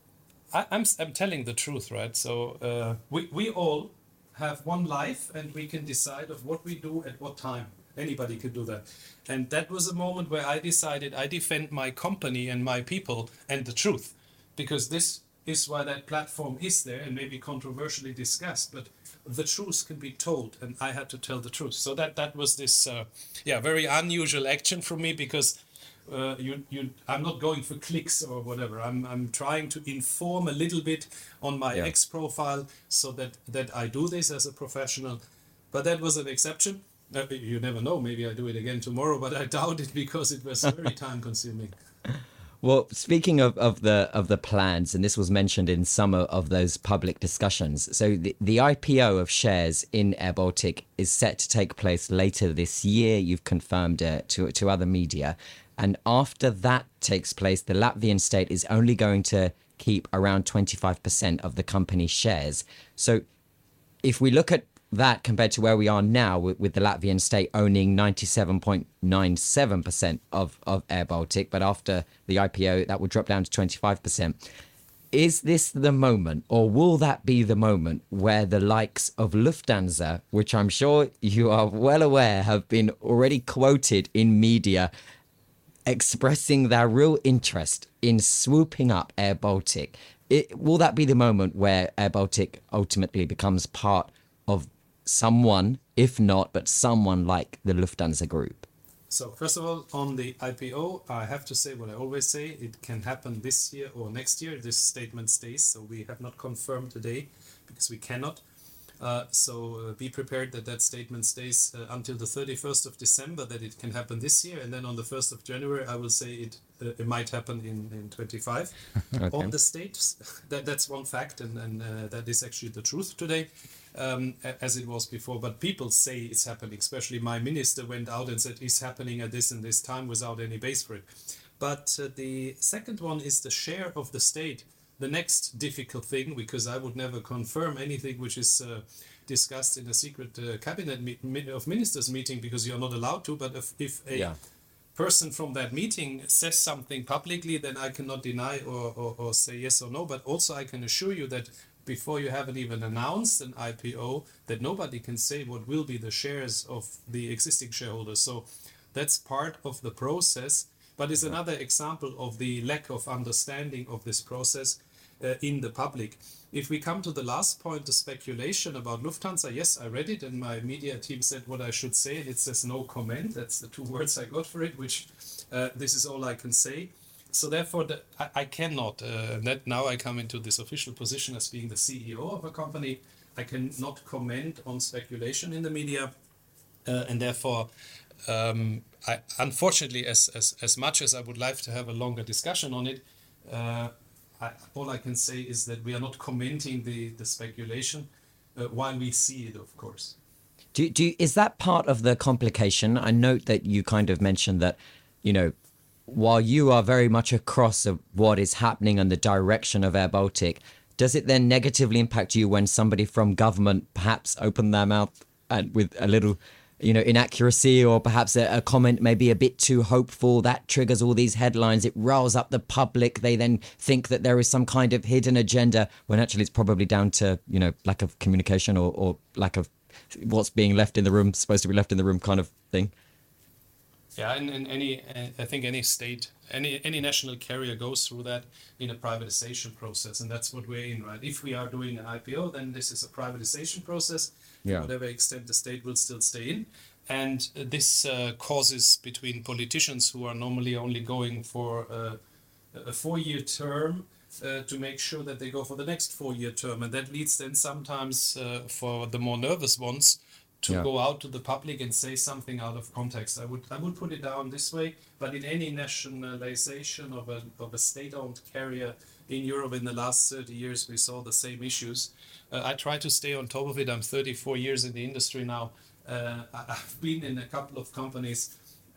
Speaker 5: I, I'm I'm telling the truth, right? So uh, we we all have one life, and we can decide of what we do at what time. Anybody could do that. And that was a moment where I decided I defend my company and my people and the truth, because this is why that platform is there and maybe controversially discussed, but the truth can be told, and I had to tell the truth. So that that was this uh, yeah very unusual action from me, because uh, you you I'm not going for clicks or whatever. I'm I'm trying to inform a little bit on my
Speaker 4: Yeah.
Speaker 5: X profile so that that I do this as a professional. But that was an exception. Uh, you never know, maybe I do it again tomorrow, but I doubt it because it was very time consuming.
Speaker 4: Well, speaking of, of the of the plans, and this was mentioned in some of, of those public discussions. So the, the I P O of shares in airBaltic is set to take place later this year. You've confirmed it to to other media, and after that takes place, the Latvian state is only going to keep around twenty-five percent of the company's shares. So if we look at that compared to where we are now with, with the Latvian state owning ninety-seven point nine seven percent of, of airBaltic, but after the I P O, that would drop down to twenty-five percent. Is this the moment, or will that be the moment where the likes of Lufthansa, which I'm sure you are well aware have been already quoted in media, expressing their real interest in swooping up airBaltic, it, will that be the moment where airBaltic ultimately becomes part of someone, if not, but someone like the Lufthansa Group?
Speaker 5: So first of all, on the I P O, I have to say what I always say, it can happen this year or next year. This statement stays, so we have not confirmed today because we cannot. Uh, so uh, be prepared that that statement stays uh, until the thirty-first of December, that it can happen this year, and then on the first of January I will say it uh, it might happen in, in twenty-five.
Speaker 4: Okay.
Speaker 5: On the states, that, that's one fact, and, and uh, that is actually the truth today. Um, a- as it was before, but people say it's happening. Especially my minister went out and said it's happening at this and this time without any base for it. But uh, the second one is the share of the state. The next difficult thing, because I would never confirm anything which is uh, discussed in a secret uh, cabinet meet- mi- of ministers meeting, because you're not allowed to. But if, if a
Speaker 4: Yeah.
Speaker 5: person from that meeting says something publicly, then I cannot deny or, or, or say yes or no. But also I can assure you that before you haven't even announced an I P O, that nobody can say what will be the shares of the existing shareholders. So that's part of the process, but it's another example of the lack of understanding of this process uh, in the public. If we come to the last point, the speculation about Lufthansa, yes, I read it and my media team said what I should say, and it says no comment. That's the two words I got for it, which uh, this is all I can say. So therefore, the, I, I cannot, uh, that now I come into this official position as being the C E O of a company, I cannot comment on speculation in the media, uh, and therefore, um, I, unfortunately, as, as, as much as I would like to have a longer discussion on it, uh, I, all I can say is that we are not commenting the, the speculation uh, while we see it, of course.
Speaker 4: Do, do is that part of the complication? I note that you kind of mentioned that, you know, while you are very much across of what is happening and the direction of airBaltic, does it then negatively impact you when somebody from government perhaps open their mouth and with a little, you know, inaccuracy, or perhaps a, a comment may be a bit too hopeful? That triggers all these headlines. It riles up the public. They then think that there is some kind of hidden agenda, when actually it's probably down to, you know, lack of communication or, or lack of what's being left in the room, supposed to be left in the room kind of thing.
Speaker 5: Yeah, and, and any, I think any state, any any national carrier goes through that in a privatization process, and that's what we're in, right? If we are doing an I P O, then this is a privatization process.
Speaker 4: Yeah.
Speaker 5: To whatever extent the state will still stay in, and this uh, causes between politicians who are normally only going for uh, a four-year term uh, to make sure that they go for the next four-year term, and that leads then sometimes uh, for the more nervous ones to
Speaker 4: Yeah.
Speaker 5: go out to the public and say something out of context. I would I would put it down this way, but in any nationalization of a of a state-owned carrier in Europe in the last thirty years, we saw the same issues. Uh, I try to stay on top of it. I'm thirty-four years in the industry now. Uh, I- I've been in a couple of companies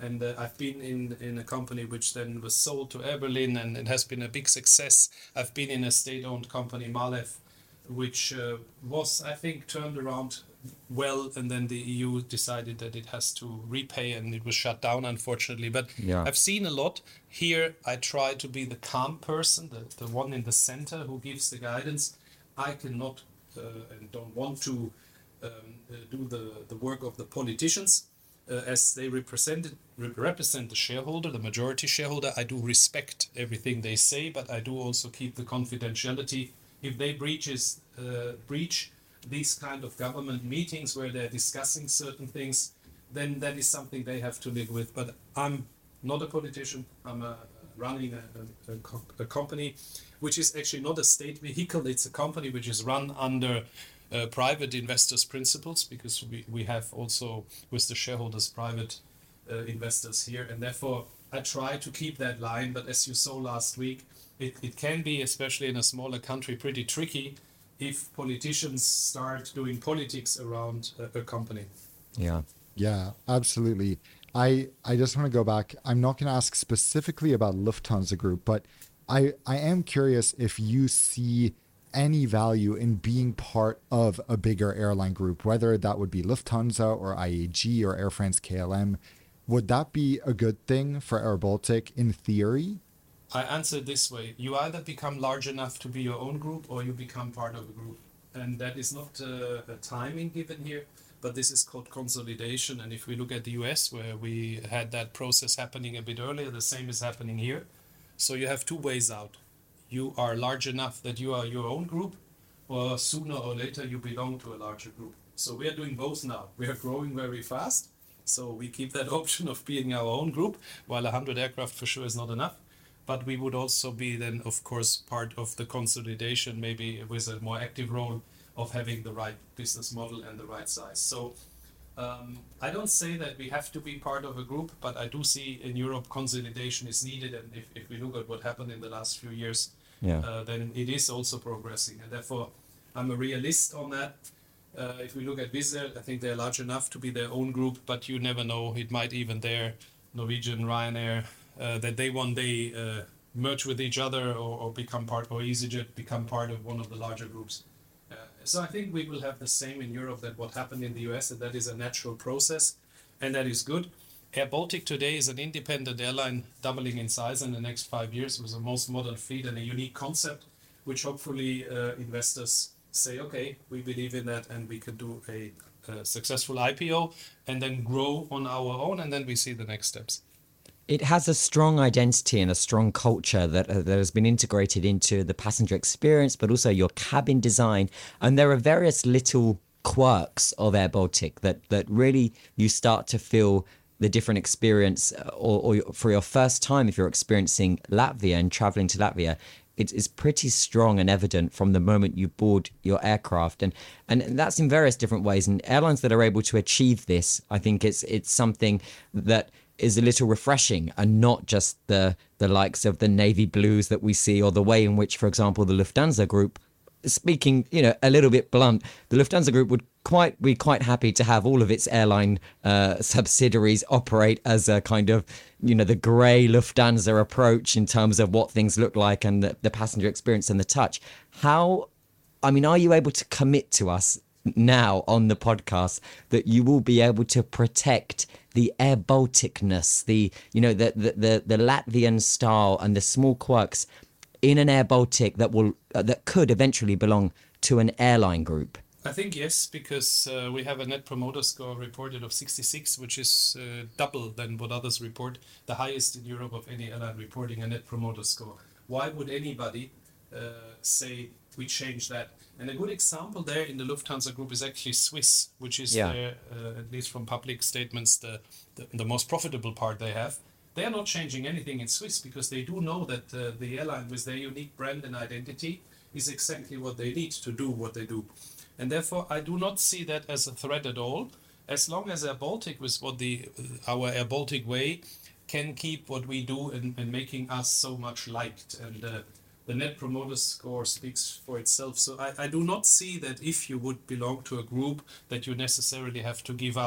Speaker 5: And uh, I've been in, in a company which then was sold to Air Berlin, and it has been a big success. I've been in a state-owned company, Malef, which uh, was, I think, turned around well, and then the E U decided that it has to repay, and it was shut down, unfortunately. But
Speaker 4: Yeah.
Speaker 5: I've seen a lot. Here, I try to be the calm person, the, the one in the center who gives the guidance. I cannot uh, and don't want to um, uh, do the, the work of the politicians. Uh, as they represent, represent the shareholder, the majority shareholder. I do respect everything they say, but I do also keep the confidentiality. If they breaches, uh, breach these kind of government meetings where they're discussing certain things, then that is something they have to live with. But I'm not a politician. I'm a, running a, a, a company which is actually not a state vehicle. It's a company which is run under uh, private investors' principles, because we, we have also with the shareholders private uh, investors here. And therefore, I try to keep that line. But as you saw last week, it, it can be, especially in a smaller country, pretty tricky if politicians start doing politics around a, a company.
Speaker 4: Yeah.
Speaker 3: Yeah, absolutely. I, I just want to go back. I'm not going to ask specifically about Lufthansa Group, but I, I am curious if you see any value in being part of a bigger airline group, whether that would be Lufthansa or I A G or Air France K L M. Would that be a good thing for Air Baltic in theory?
Speaker 5: I answer it this way. You either become large enough to be your own group, or you become part of a group. And that is not uh, a timing given here, but this is called consolidation. And if we look at the U S, where we had that process happening a bit earlier, the same is happening here. So you have two ways out. You are large enough that you are your own group, or sooner or later you belong to a larger group. So we are doing both now. We are growing very fast, so we keep that option of being our own group, while one hundred aircraft for sure is not enough. But we would also be then, of course, part of the consolidation, maybe with a more active role of having the right business model and the right size. So um, I don't say that we have to be part of a group, but I do see in Europe consolidation is needed. And if, if we look at what happened in the last few years,
Speaker 4: Yeah.
Speaker 5: uh, then it is also progressing. And therefore, I'm a realist on that. Uh, if we look at Wizz Air, I think they're large enough to be their own group, but you never know. It might even there, Norwegian, Ryanair, uh, that they one day uh, merge with each other, or, or become part, or EasyJet become part of one of the larger groups. Uh, so I think we will have the same in Europe, that what happened in the U S, and that is a natural process, and that is good. Air Baltic today is an independent airline, doubling in size in the next five years with the most modern fleet and a unique concept, which hopefully uh, investors say, okay, we believe in that, and we can do a, a successful I P O and then grow on our own, and then we see the next steps.
Speaker 4: It has a strong identity and a strong culture that, uh, that has been integrated into the passenger experience, but also your cabin design. And there are various little quirks of Air Baltic that, that really you start to feel the different experience, or, or for your first time, if you're experiencing Latvia and traveling to Latvia, it is pretty strong and evident from the moment you board your aircraft. And, and that's in various different ways. And airlines that are able to achieve this, I think it's it's something that is a little refreshing, and not just the the likes of the navy blues that we see, or the way in which, for example, the Lufthansa Group, speaking, you know, a little bit blunt, the Lufthansa Group would quite be quite happy to have all of its airline uh, subsidiaries operate as a kind of, you know, the grey Lufthansa approach in terms of what things look like and the, the passenger experience and the touch. How, I mean, are you able to commit to us now on the podcast that you will be able to protect the Air Balticness, the, you know, the the the, the Latvian style and the small quirks in an Air Baltic that will uh, that could eventually belong to an airline group?
Speaker 5: I think yes, because uh, we have a Net Promoter Score reported of sixty-six, which is uh, double than what others report, the highest in Europe of any airline reporting a Net Promoter Score. Why would anybody uh, say we change that? And a good example there in the Lufthansa Group is actually Swiss, which is
Speaker 4: Yeah.
Speaker 5: their, uh, at least from public statements, the, the, the most profitable part they have. They are not changing anything in Swiss, because they do know that uh, the airline with their unique brand and identity is exactly what they need to do what they do. And therefore, I do not see that as a threat at all, as long as Air Baltic, with what the our Air Baltic way, can keep what we do and, and making us so much liked. And uh, the Net Promoter Score speaks for itself. So I, I do not see that if you would belong to a group that you necessarily have to give up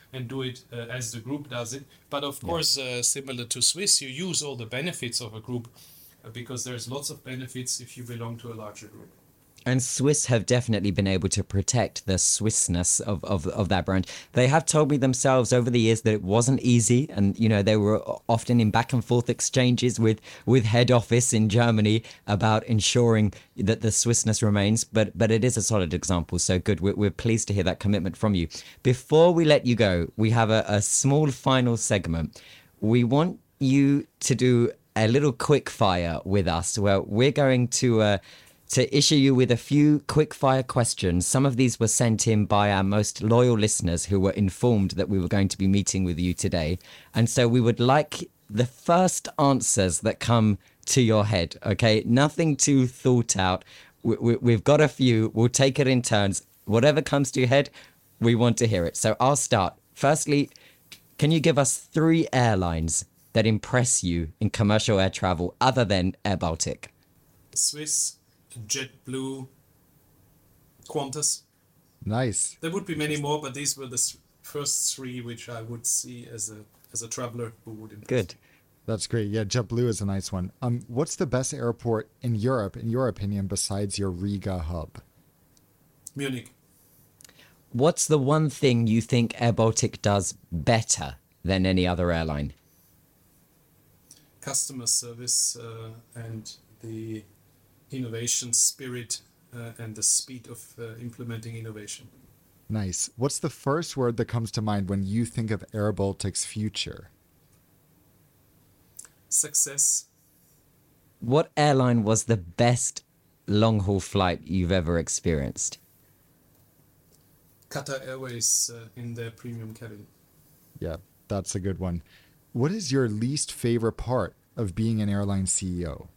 Speaker 5: and do it uh, as the group does it. But of course, uh, similar to Swiss, you use all the benefits of a group uh, because there's lots of benefits if you belong to a larger group.
Speaker 4: And Swiss have definitely been able to protect the Swissness of, of, of that brand. They have told me themselves over the years that it wasn't easy. And, you know, they were often in back and forth exchanges with, with head office in Germany about ensuring that the Swissness remains. But but it is a solid example. So good. We're, we're pleased to hear that commitment from you. Before we let you go, we have a, a small final segment. We want you to do a little quick fire with us where we're going to... Uh, to issue you with a few quick-fire questions. Some of these were sent in by our most loyal listeners who were informed that we were going to be meeting with you today. And so we would like the first answers that come to your head, okay? Nothing too thought out. We, we, we've got a few. We'll take it in turns. Whatever comes to your head, we want to hear it. So I'll start. Firstly, can you give us three airlines that impress you in commercial air travel other than Air Baltic?
Speaker 5: Swiss, JetBlue, Qantas.
Speaker 3: Nice.
Speaker 5: There would be many more, but these were the s- first three which I would see as a as a traveler who would impress.
Speaker 4: Good.
Speaker 3: That's great. Yeah, JetBlue is a nice one. Um, what's the best airport in Europe, in your opinion, besides your Riga hub?
Speaker 5: Munich.
Speaker 4: What's the one thing you think Air Baltic does better than any other airline?
Speaker 5: Customer service uh, and the innovation spirit uh, and the speed of uh, implementing innovation.
Speaker 3: Nice. What's the first word that comes to mind when you think of Air Baltic's future?
Speaker 5: Success.
Speaker 4: What airline was the best long-haul flight you've ever experienced?
Speaker 5: Qatar Airways uh, in their premium cabin.
Speaker 3: Yeah, that's a good one. What is your least favorite part of being an airline C E O?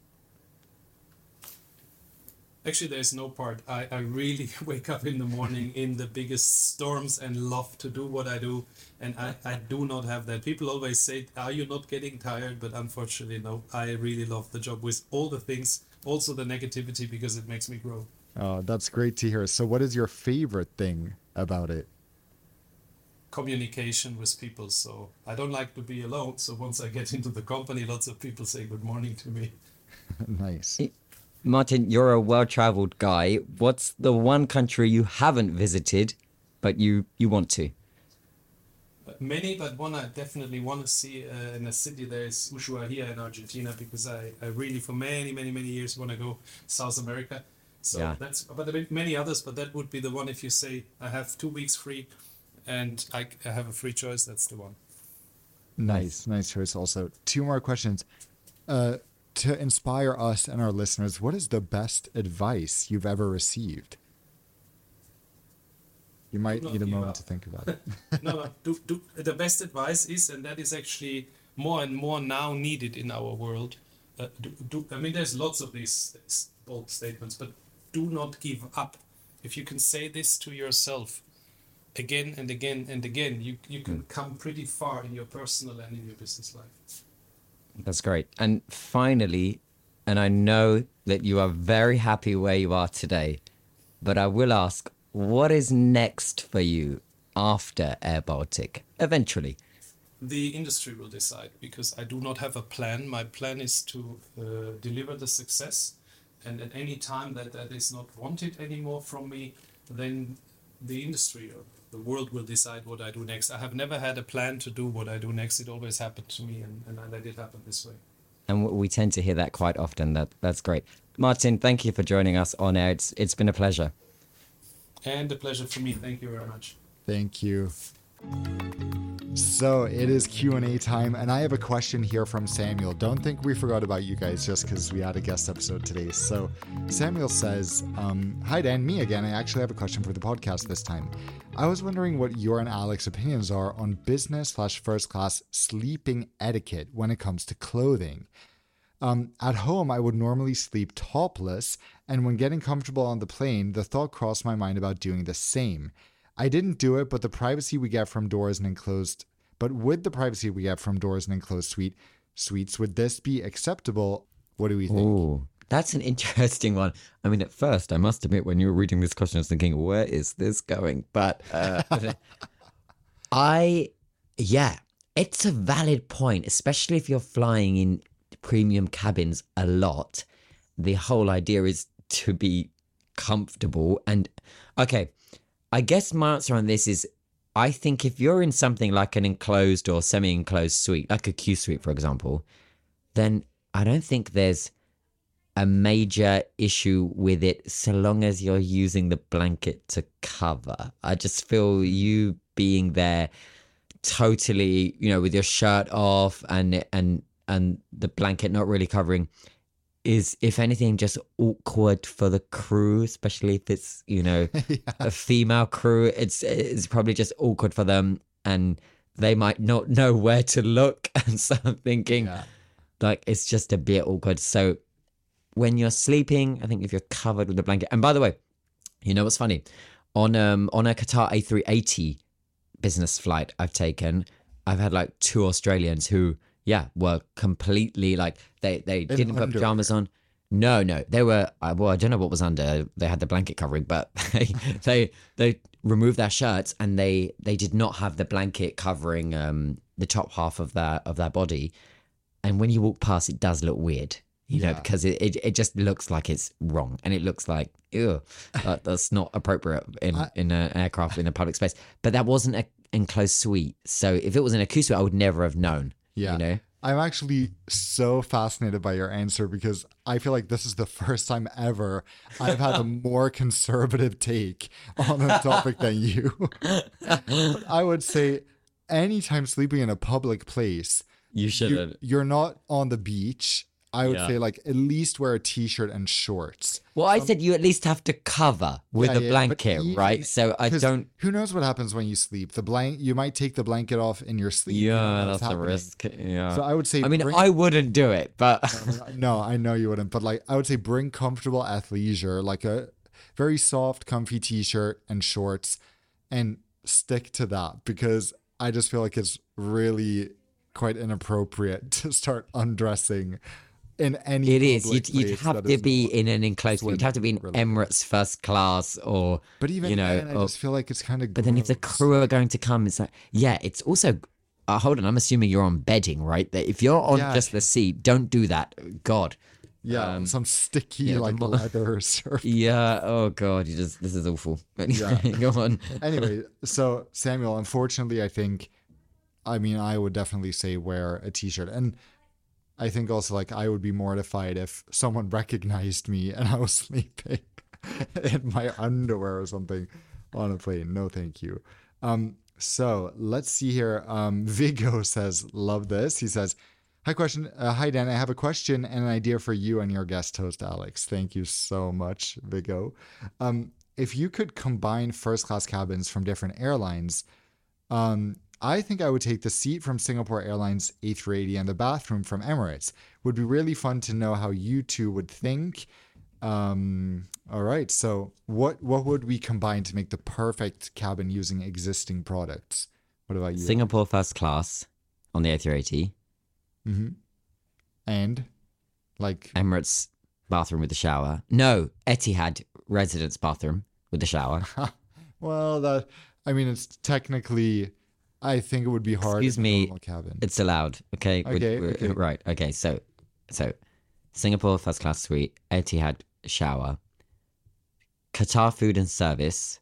Speaker 5: Actually, there's no part. I, I really wake up in the morning in the biggest storms and love to do what I do. And I, I do not have that. People always say, are you not getting tired? But unfortunately, no. I really love the job with all the things, also the negativity, because it makes me grow.
Speaker 3: Oh, that's great to hear. So what is your favorite thing about it?
Speaker 5: Communication with people. So I don't like to be alone. So once I get into the company, lots of people say good morning to me.
Speaker 3: Nice.
Speaker 4: Martin, you're a well-traveled guy. What's the one country you haven't visited, but you, you want to?
Speaker 5: Uh, Many, but one I definitely want to see uh, in a city there is Ushuaia in Argentina, because I, I really, for many, many, many years, want to go South America. So
Speaker 4: Yeah.
Speaker 5: that's, but there are many others, but that would be the one if you say, I have two weeks free and I, I have a free choice, that's the one.
Speaker 3: Nice. Nice choice also. Two more questions. Uh, to inspire us and our listeners, what is the best advice you've ever received? You might
Speaker 5: Do not
Speaker 3: need a
Speaker 5: give
Speaker 3: moment
Speaker 5: up.
Speaker 3: to think about it.
Speaker 5: no, no, do, do, the best advice is, and that is actually more and more now needed in our world. Uh, do, do, I mean, there's lots of these s- bold statements, but do not give up. If you can say this to yourself again and again and again, you, you can come pretty far in your personal and in your business life.
Speaker 4: That's great. And finally, and I know that you are very happy where you are today, but I will ask, what is next for you after Air Baltic, eventually?
Speaker 5: The industry will decide, because I do not have a plan. My plan is to uh, deliver the success, and at any time that that is not wanted anymore from me, then the industry or the world will decide what I do next. I have never had a plan to do what I do next. It always happened to me, and, and I let it happen this way.
Speaker 4: And we tend to hear that quite often. That That's great. Martin, thank you for joining us on air. It's, it's been a pleasure.
Speaker 5: And a pleasure for me. Thank you very much.
Speaker 3: Thank you. So it is Q and A time, and I have a question here from Samuel. Don't think we forgot about you guys just because we had a guest episode today. So Samuel says, um, hi Dan, me again. I actually have a question for the podcast this time. I was wondering what your and Alex's opinions are on business slash first class sleeping etiquette when it comes to clothing. Um, at home, I would normally sleep topless, and when getting comfortable on the plane, the thought crossed my mind about doing the same. I didn't do it, but the privacy we get from doors and enclosed, but with the privacy we get from doors and enclosed suite suites, would this be acceptable? What do we think?
Speaker 4: Ooh, that's an interesting one. I mean, at first, I must admit, when you were reading this question, I was thinking, where is this going? But uh, I, yeah, it's a valid point, especially if you're flying in premium cabins a lot. The whole idea is to be comfortable. And okay, I guess my answer on this is I think if you're in something like an enclosed or semi-enclosed suite, like a Q suite, for example, then I don't think there's a major issue with it so long as you're using the blanket to cover. I just feel you being there totally, you know, with your shirt off and and and the blanket not really covering is, if anything, just awkward for the crew, especially if it's, you know, yeah. a female crew. It's it's probably just awkward for them, and they might not know where to look. And so I'm thinking, yeah. like, it's just a bit awkward. So when you're sleeping, I think if you're covered with a blanket, and by the way, you know what's funny? On um on a Qatar A three eighty business flight I've taken, I've had like two Australians who, yeah, were completely like, they, they didn't put pajamas on. No, no, they were, well, I don't know what was under. They had the blanket covering, but they they they removed their shirts and they they did not have the blanket covering um the top half of their of their body. And when you walk past, it does look weird, you yeah. know, because it, it it just looks like it's wrong, and it looks like, ew, that, that's not appropriate in I, in an aircraft in a public space. But that wasn't an enclosed suite, so if it was an acoustic, I would never have known.
Speaker 3: Yeah.
Speaker 4: You know?
Speaker 3: I'm actually so fascinated by your answer because I feel like this is the first time ever I've had a more conservative take on a topic than you. But I would say anytime sleeping in a public place,
Speaker 4: you shouldn't.
Speaker 3: You, you're not on the beach. I would
Speaker 4: yeah.
Speaker 3: say, like, at least wear a t-shirt and shorts.
Speaker 4: Well, I um, said you at least have to cover with yeah, a blanket, yeah, right? So I don't...
Speaker 3: Who knows what happens when you sleep? The blank, You might take the blanket off in your sleep.
Speaker 4: Yeah,
Speaker 3: you know,
Speaker 4: that's happening. a risk. Yeah.
Speaker 3: So I would say...
Speaker 4: I mean,
Speaker 3: bring,
Speaker 4: I wouldn't do it, but...
Speaker 3: No, I know you wouldn't. But, like, I would say bring comfortable athleisure, like a very soft, comfy t-shirt and shorts, and stick to that, because I just feel like it's really quite inappropriate to start undressing in any
Speaker 4: it is you'd, you'd have to be in an enclosed you'd have to be in really Emirates first class, or
Speaker 3: but even
Speaker 4: you know
Speaker 3: then, I
Speaker 4: or,
Speaker 3: just feel like it's kind of
Speaker 4: but gross. Then if the crew are going to come, it's like, yeah, it's also uh, hold on, I'm assuming you're on bedding, right? That if you're on yeah. just the seat, don't do that. God,
Speaker 3: yeah, um, some sticky yeah, like leather surf.
Speaker 4: Yeah, oh god, you just this is awful.
Speaker 3: Yeah.
Speaker 4: Go on.
Speaker 3: Anyway, so Samuel, unfortunately, I think I mean I would definitely say wear a t-shirt. And I think also, like, I would be mortified if someone recognized me and I was sleeping in my underwear or something on a plane. No, thank you. Um, so let's see here. Um, Vigo says, love this. He says, hi, question. Uh, hi, Dan. I have a question and an idea for you and your guest host, Alex. Thank you so much, Vigo. Um, if you could combine first class cabins from different airlines, um, I think I would take the seat from Singapore Airlines A three eighty and the bathroom from Emirates. Would be really fun to know how you two would think. Um, all right. So what what would we combine to make the perfect cabin using existing products? What about you?
Speaker 4: Singapore first class on the A three eighty.
Speaker 3: Mm-hmm. And like
Speaker 4: Emirates bathroom with the shower. No, Etihad residence bathroom with the shower.
Speaker 3: Well, that I mean, it's technically... I think it would be hard.
Speaker 4: Excuse
Speaker 3: in a
Speaker 4: me.
Speaker 3: normal cabin.
Speaker 4: It's allowed. Okay.
Speaker 3: Okay,
Speaker 4: we're, we're,
Speaker 3: okay.
Speaker 4: Right. Okay. So, so Singapore first class suite, Etihad shower, Qatar food and service.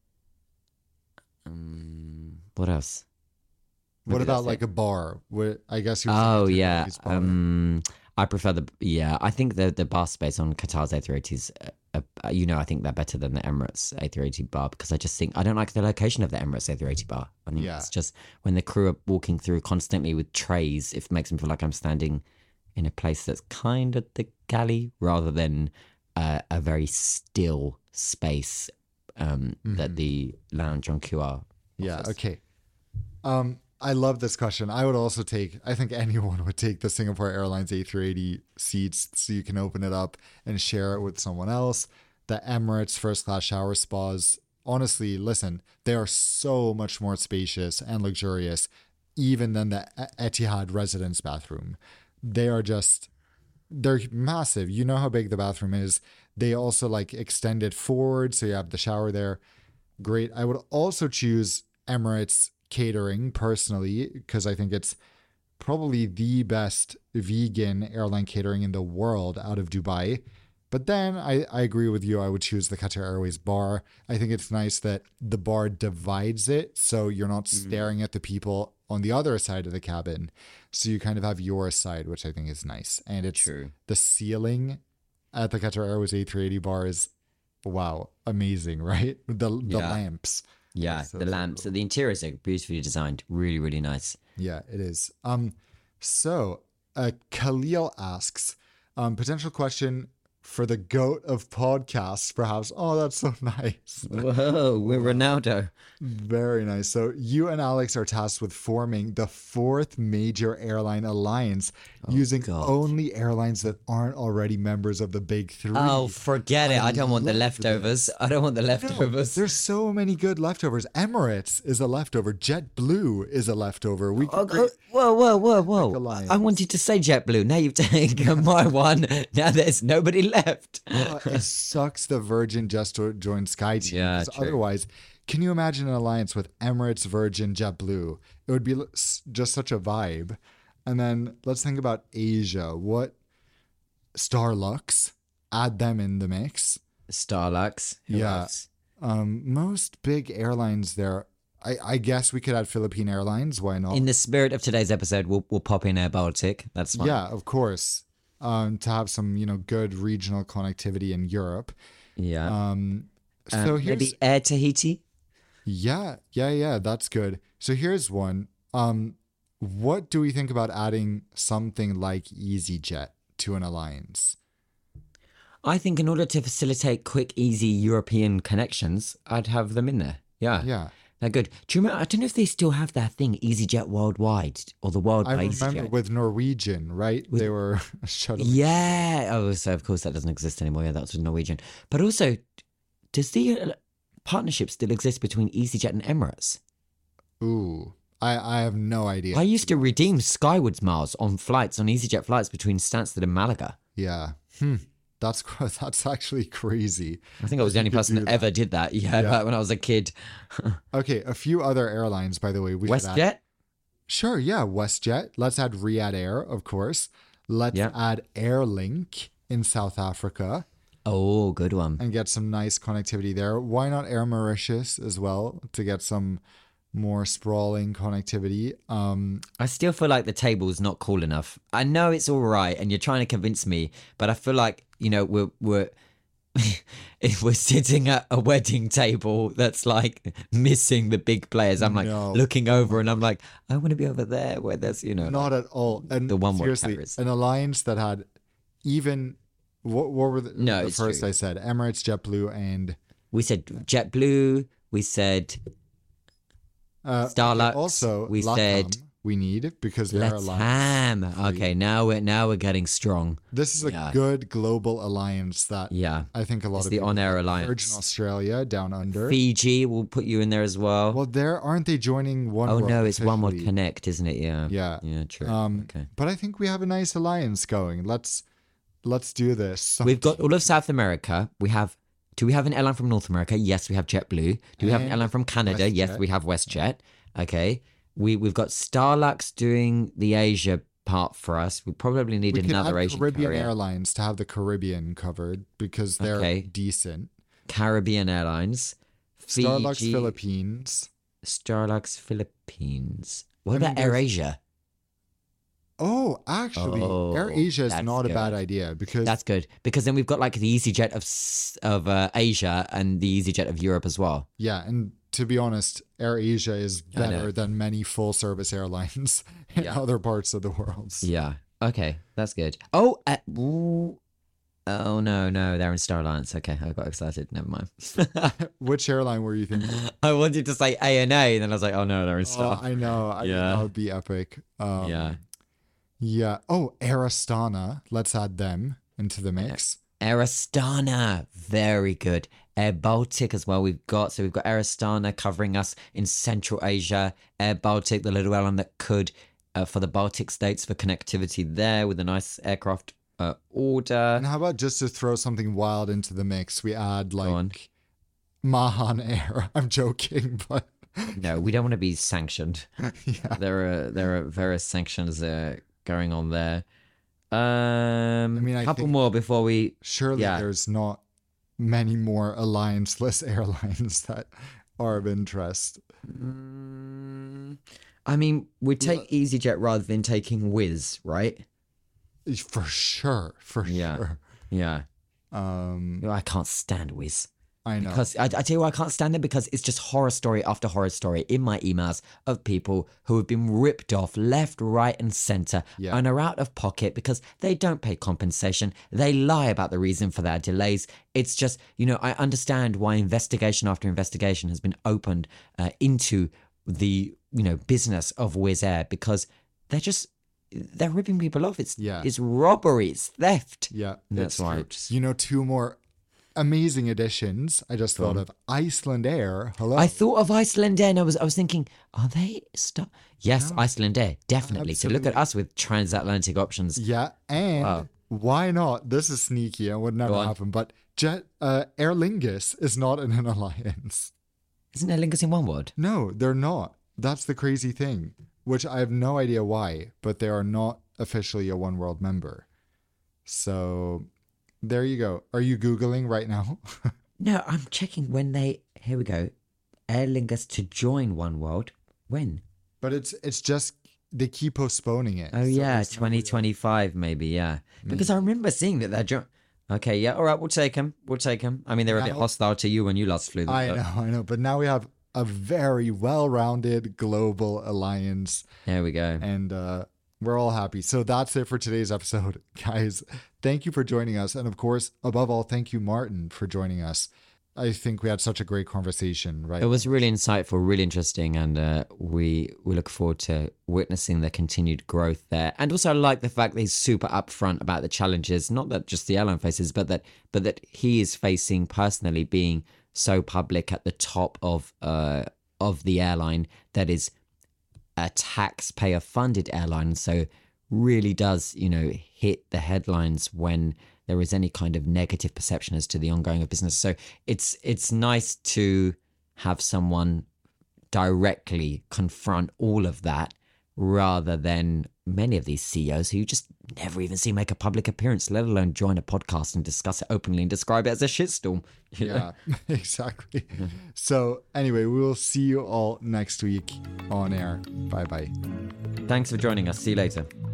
Speaker 4: Um, what else?
Speaker 3: What, what about like a bar? Where I guess you.
Speaker 4: Oh yeah. Um, I prefer the yeah. I think the the bar space on Qatar's A three eighty is. Uh, uh, you know, I think they're better than the Emirates A three eighty bar, because I just think I don't like the location of the Emirates A three eighty bar. I mean,
Speaker 3: yeah.
Speaker 4: it's just when the crew are walking through constantly with trays, it makes me feel like I'm standing in a place that's kind of the galley rather than uh, a very still space um, mm-hmm. that the lounge on Q R offers.
Speaker 3: Yeah. Okay. Um, I love this question. I would also take, I think anyone would take the Singapore Airlines A three eighty seats so you can open it up and share it with someone else. The Emirates first class shower spas, honestly, listen, they are so much more spacious and luxurious even than the Etihad residence bathroom. They are just, they're massive. You know how big the bathroom is. They also like extend it forward so you have the shower there. Great. I would also choose Emirates Catering personally, because I think it's probably the best vegan airline catering in the world out of Dubai. But then I, I agree with you. I would choose the Qatar Airways bar. I think it's nice that the bar divides it so you're not staring at the people on the other side of the cabin. So you kind of have your side, which I think is nice. And it's
Speaker 4: True.
Speaker 3: the ceiling at the Qatar Airways A three eighty bar is, wow, amazing, right? The, the
Speaker 4: Yeah.
Speaker 3: lamps.
Speaker 4: Yeah,
Speaker 3: So-
Speaker 4: the lamps. The interiors are beautifully designed. Really, really nice.
Speaker 3: Yeah, it is. Um, so uh, Khalil asks, um, potential question for the goat of podcasts, perhaps. Oh, that's so nice.
Speaker 4: Whoa, we're Ronaldo.
Speaker 3: Very nice. So you and Alex are tasked with forming the fourth major airline alliance using
Speaker 4: God.
Speaker 3: only airlines that aren't already members of the big three.
Speaker 4: Oh, forget it. I don't want the
Speaker 3: love
Speaker 4: leftovers. I don't want the leftovers.
Speaker 3: There's so many good leftovers. Emirates is a leftover. JetBlue is a leftover. We
Speaker 4: Oh,
Speaker 3: could
Speaker 4: oh, whoa, whoa, whoa, whoa.
Speaker 3: alliance.
Speaker 4: I wanted to say JetBlue. Now you've taken my one. Now there's nobody left.
Speaker 3: Uh, it sucks that Virgin just jo- joined SkyTeam.
Speaker 4: Yeah,
Speaker 3: because
Speaker 4: true.
Speaker 3: otherwise, can you imagine an alliance with Emirates, Virgin, JetBlue? It would be l- s- just such a vibe. And then let's think about Asia. What Starlux? Add them in the mix.
Speaker 4: Starlux. Who
Speaker 3: Yeah.
Speaker 4: else?
Speaker 3: Um, most big airlines there. I, I guess we could add Philippine Airlines. Why not?
Speaker 4: In the spirit of today's episode, we'll, we'll pop in Air Baltic. That's fine.
Speaker 3: Yeah, of course. Um, to have some, you know, good regional connectivity in Europe.
Speaker 4: Yeah.
Speaker 3: Um,
Speaker 4: Um,
Speaker 3: so here's
Speaker 4: maybe Air Tahiti?
Speaker 3: Yeah, yeah, yeah, that's good. So here's one. Um, what do we think about adding something like EasyJet to an alliance?
Speaker 4: I think in order to facilitate quick, easy European connections, I'd have them in there. Yeah.
Speaker 3: Yeah,
Speaker 4: They're good. Do you remember? I don't know if they still have that thing, EasyJet Worldwide or the World
Speaker 3: I
Speaker 4: by
Speaker 3: remember
Speaker 4: EasyJet.
Speaker 3: with Norwegian, right? they were shut.
Speaker 4: Yeah. Oh, so of course that doesn't exist anymore. Yeah, that was with Norwegian. But also, does the uh, partnership still exist between EasyJet and Emirates?
Speaker 3: Ooh, I I have no idea.
Speaker 4: I used to redeem Skywards miles on flights, on EasyJet flights between Stansted and Malaga.
Speaker 3: yeah, hmm. That's cr- that's actually crazy.
Speaker 4: I think I was the only
Speaker 3: could
Speaker 4: person
Speaker 3: do
Speaker 4: that,
Speaker 3: that.
Speaker 4: ever did that. Yeah, back when I was a kid.
Speaker 3: Okay, a few other airlines, by the way. We should add-
Speaker 4: WestJet?
Speaker 3: Sure, yeah, WestJet. Let's add Riyadh Air, of course. Let's
Speaker 4: Yeah.
Speaker 3: add Airlink in South Africa.
Speaker 4: Oh, good one.
Speaker 3: And get some nice connectivity there. Why not Air Mauritius as well to get some more sprawling connectivity? Um,
Speaker 4: I still feel like the table's not cool enough. I know it's all right, and you're trying to convince me, but I feel like, you know, we're we're if we're sitting at a wedding table that's like missing the big players. I'm like
Speaker 3: No.
Speaker 4: looking over, and I'm like, I want to be over there where there's, you know,
Speaker 3: not at all. And
Speaker 4: The one word
Speaker 3: seriously,
Speaker 4: carries.
Speaker 3: an alliance that had even what, what were the,
Speaker 4: No,
Speaker 3: the
Speaker 4: it's
Speaker 3: first
Speaker 4: true.
Speaker 3: I said? Emirates, JetBlue, and
Speaker 4: we said JetBlue, we said
Speaker 3: uh,
Speaker 4: Starlux,
Speaker 3: also
Speaker 4: we
Speaker 3: LATAM
Speaker 4: said
Speaker 3: we need because they're
Speaker 4: Let's
Speaker 3: alliance.
Speaker 4: Ham. Okay, now we're now we're getting strong.
Speaker 3: This is a
Speaker 4: Yeah.
Speaker 3: good global alliance that
Speaker 4: Yeah.
Speaker 3: I think a lot
Speaker 4: It's
Speaker 3: of
Speaker 4: the
Speaker 3: people-
Speaker 4: on-air
Speaker 3: Virgin
Speaker 4: alliance.
Speaker 3: Australia down under.
Speaker 4: Fiji, we'll put you in there as well.
Speaker 3: Well, there aren't they joining One
Speaker 4: oh
Speaker 3: World
Speaker 4: no, it's One World
Speaker 3: officially?
Speaker 4: Connect, isn't it? Yeah.
Speaker 3: Yeah.
Speaker 4: Yeah, true.
Speaker 3: Um,
Speaker 4: okay.
Speaker 3: But I think we have a nice alliance going. Let's let's do this.
Speaker 4: We've got all of South America. We have. Do we have an airline from North America? Yes, we have JetBlue. Do we have an
Speaker 3: And
Speaker 4: airline from Canada? Yes,
Speaker 3: WestJet.
Speaker 4: we have WestJet. Okay. We we've got Starlux doing the Asia part for us. We probably need
Speaker 3: we could
Speaker 4: another
Speaker 3: add
Speaker 4: Asian
Speaker 3: Caribbean
Speaker 4: carrier.
Speaker 3: Airlines to have the Caribbean covered because they're
Speaker 4: Okay.
Speaker 3: decent.
Speaker 4: Caribbean Airlines.
Speaker 3: Starlux
Speaker 4: Fiji,
Speaker 3: Philippines.
Speaker 4: Starlux Philippines. What
Speaker 3: I mean,
Speaker 4: about Air
Speaker 3: there's-
Speaker 4: Asia?
Speaker 3: Oh, actually,
Speaker 4: Oh,
Speaker 3: Air Asia is
Speaker 4: that's
Speaker 3: not a bad
Speaker 4: good.
Speaker 3: idea because
Speaker 4: That's good because then we've got like the EasyJet of s- of uh, Asia and the EasyJet of Europe as well.
Speaker 3: yeah, and to be honest, Air Asia is
Speaker 4: I know.
Speaker 3: better than many full service airlines in
Speaker 4: Yeah.
Speaker 3: other parts of the world.
Speaker 4: Yeah. Okay, that's good. Oh, uh, ooh. oh no, no, they're in Star Alliance. Okay, I got excited. Never mind.
Speaker 3: Which airline were you thinking?
Speaker 4: I wanted to say A and A, and then I was like, oh no, they're in
Speaker 3: Oh,
Speaker 4: Star.
Speaker 3: I know. I
Speaker 4: Yeah.
Speaker 3: that would be epic. Um,
Speaker 4: yeah.
Speaker 3: Yeah. Oh, Air Astana. Let's add them into the mix.
Speaker 4: Air Astana, very good. Air Baltic as well. We've got so we've got Air Astana covering us in Central Asia. Air Baltic, the little airline that could uh, for the Baltic states for connectivity there with a nice aircraft uh, order.
Speaker 3: And how about just to throw something wild into the mix, we add
Speaker 4: on.
Speaker 3: like Mahan Air. I'm joking, but
Speaker 4: no, we don't want to be sanctioned.
Speaker 3: Yeah.
Speaker 4: There are there are various sanctions uh, going on there. Um,
Speaker 3: I mean, I
Speaker 4: a couple
Speaker 3: think-
Speaker 4: more before we.
Speaker 3: Surely
Speaker 4: Yeah.
Speaker 3: there's not many more allianceless airlines that are of interest.
Speaker 4: Mm, I mean, we take EasyJet rather than taking Wizz, right?
Speaker 3: For sure, for
Speaker 4: Yeah.
Speaker 3: sure.
Speaker 4: Yeah.
Speaker 3: Um,
Speaker 4: I can't stand Wizz.
Speaker 3: I know.
Speaker 4: Because I, I tell you why I can't stand it, because it's just horror story after horror story in my emails of people who have been ripped off left, right, and center
Speaker 3: Yeah.
Speaker 4: and are out of pocket because they don't pay compensation. They lie about the reason for their delays. It's just, you know, I understand why investigation after investigation has been opened uh, into the, you know, business of Wizz Air, because they're just, they're ripping people off. It's,
Speaker 3: Yeah.
Speaker 4: it's robbery, it's theft.
Speaker 3: Yeah,
Speaker 4: That's
Speaker 3: it's
Speaker 4: why
Speaker 3: true.
Speaker 4: it's-
Speaker 3: You know, two more amazing additions. I just thought of Iceland Air. Hello.
Speaker 4: I thought of Iceland Air, and I was I was thinking, are they stop? Yes, Iceland Air, definitely. So look at us with transatlantic options.
Speaker 3: Yeah, and
Speaker 4: Wow.
Speaker 3: why not? This is sneaky and would never
Speaker 4: Go on.
Speaker 3: happen. But Jet uh, Aer Lingus is not in an alliance.
Speaker 4: Isn't Aer Lingus in one word?
Speaker 3: No, they're not. That's the crazy thing, which I have no idea why, but they are not officially a One World member. So there you go. Are you Googling right now?
Speaker 4: No, I'm checking when they. Here we go. Aer Lingus to join One World. When?
Speaker 3: But it's it's just they keep postponing it.
Speaker 4: Oh
Speaker 3: So
Speaker 4: yeah,
Speaker 3: there's no
Speaker 4: twenty twenty-five maybe. Yeah, because I remember seeing that they're. Jo- okay, yeah, all right, we'll take them. We'll take them. I mean, they were a bit
Speaker 3: Now-
Speaker 4: hostile to you when you last flew them.
Speaker 3: I
Speaker 4: but-
Speaker 3: know, I know. But now we have a very well-rounded global alliance,
Speaker 4: There we go.
Speaker 3: and uh, we're all happy. So that's it for today's episode, guys. Thank you for joining us, and of course, above all, thank you, Martin, for joining us. I think we had such a great conversation, right?
Speaker 4: It was really insightful, really interesting, and uh, we we look forward to witnessing the continued growth there. And also, I like the fact that he's super upfront about the challenges, not that just the airline faces, but that but that he is facing personally, being so public at the top of uh of the airline that is a taxpayer-funded airline, so really does, you know, hit the headlines when there is any kind of negative perception as to the ongoing of business. So it's it's nice to have someone directly confront all of that, rather than many of these C E Os who you just never even see make a public appearance, let alone join a podcast and discuss it openly and describe it as a shitstorm. you know?
Speaker 3: Yeah, exactly. So anyway, we will see you all next week on air. Bye bye.
Speaker 4: Thanks for joining us. See you later.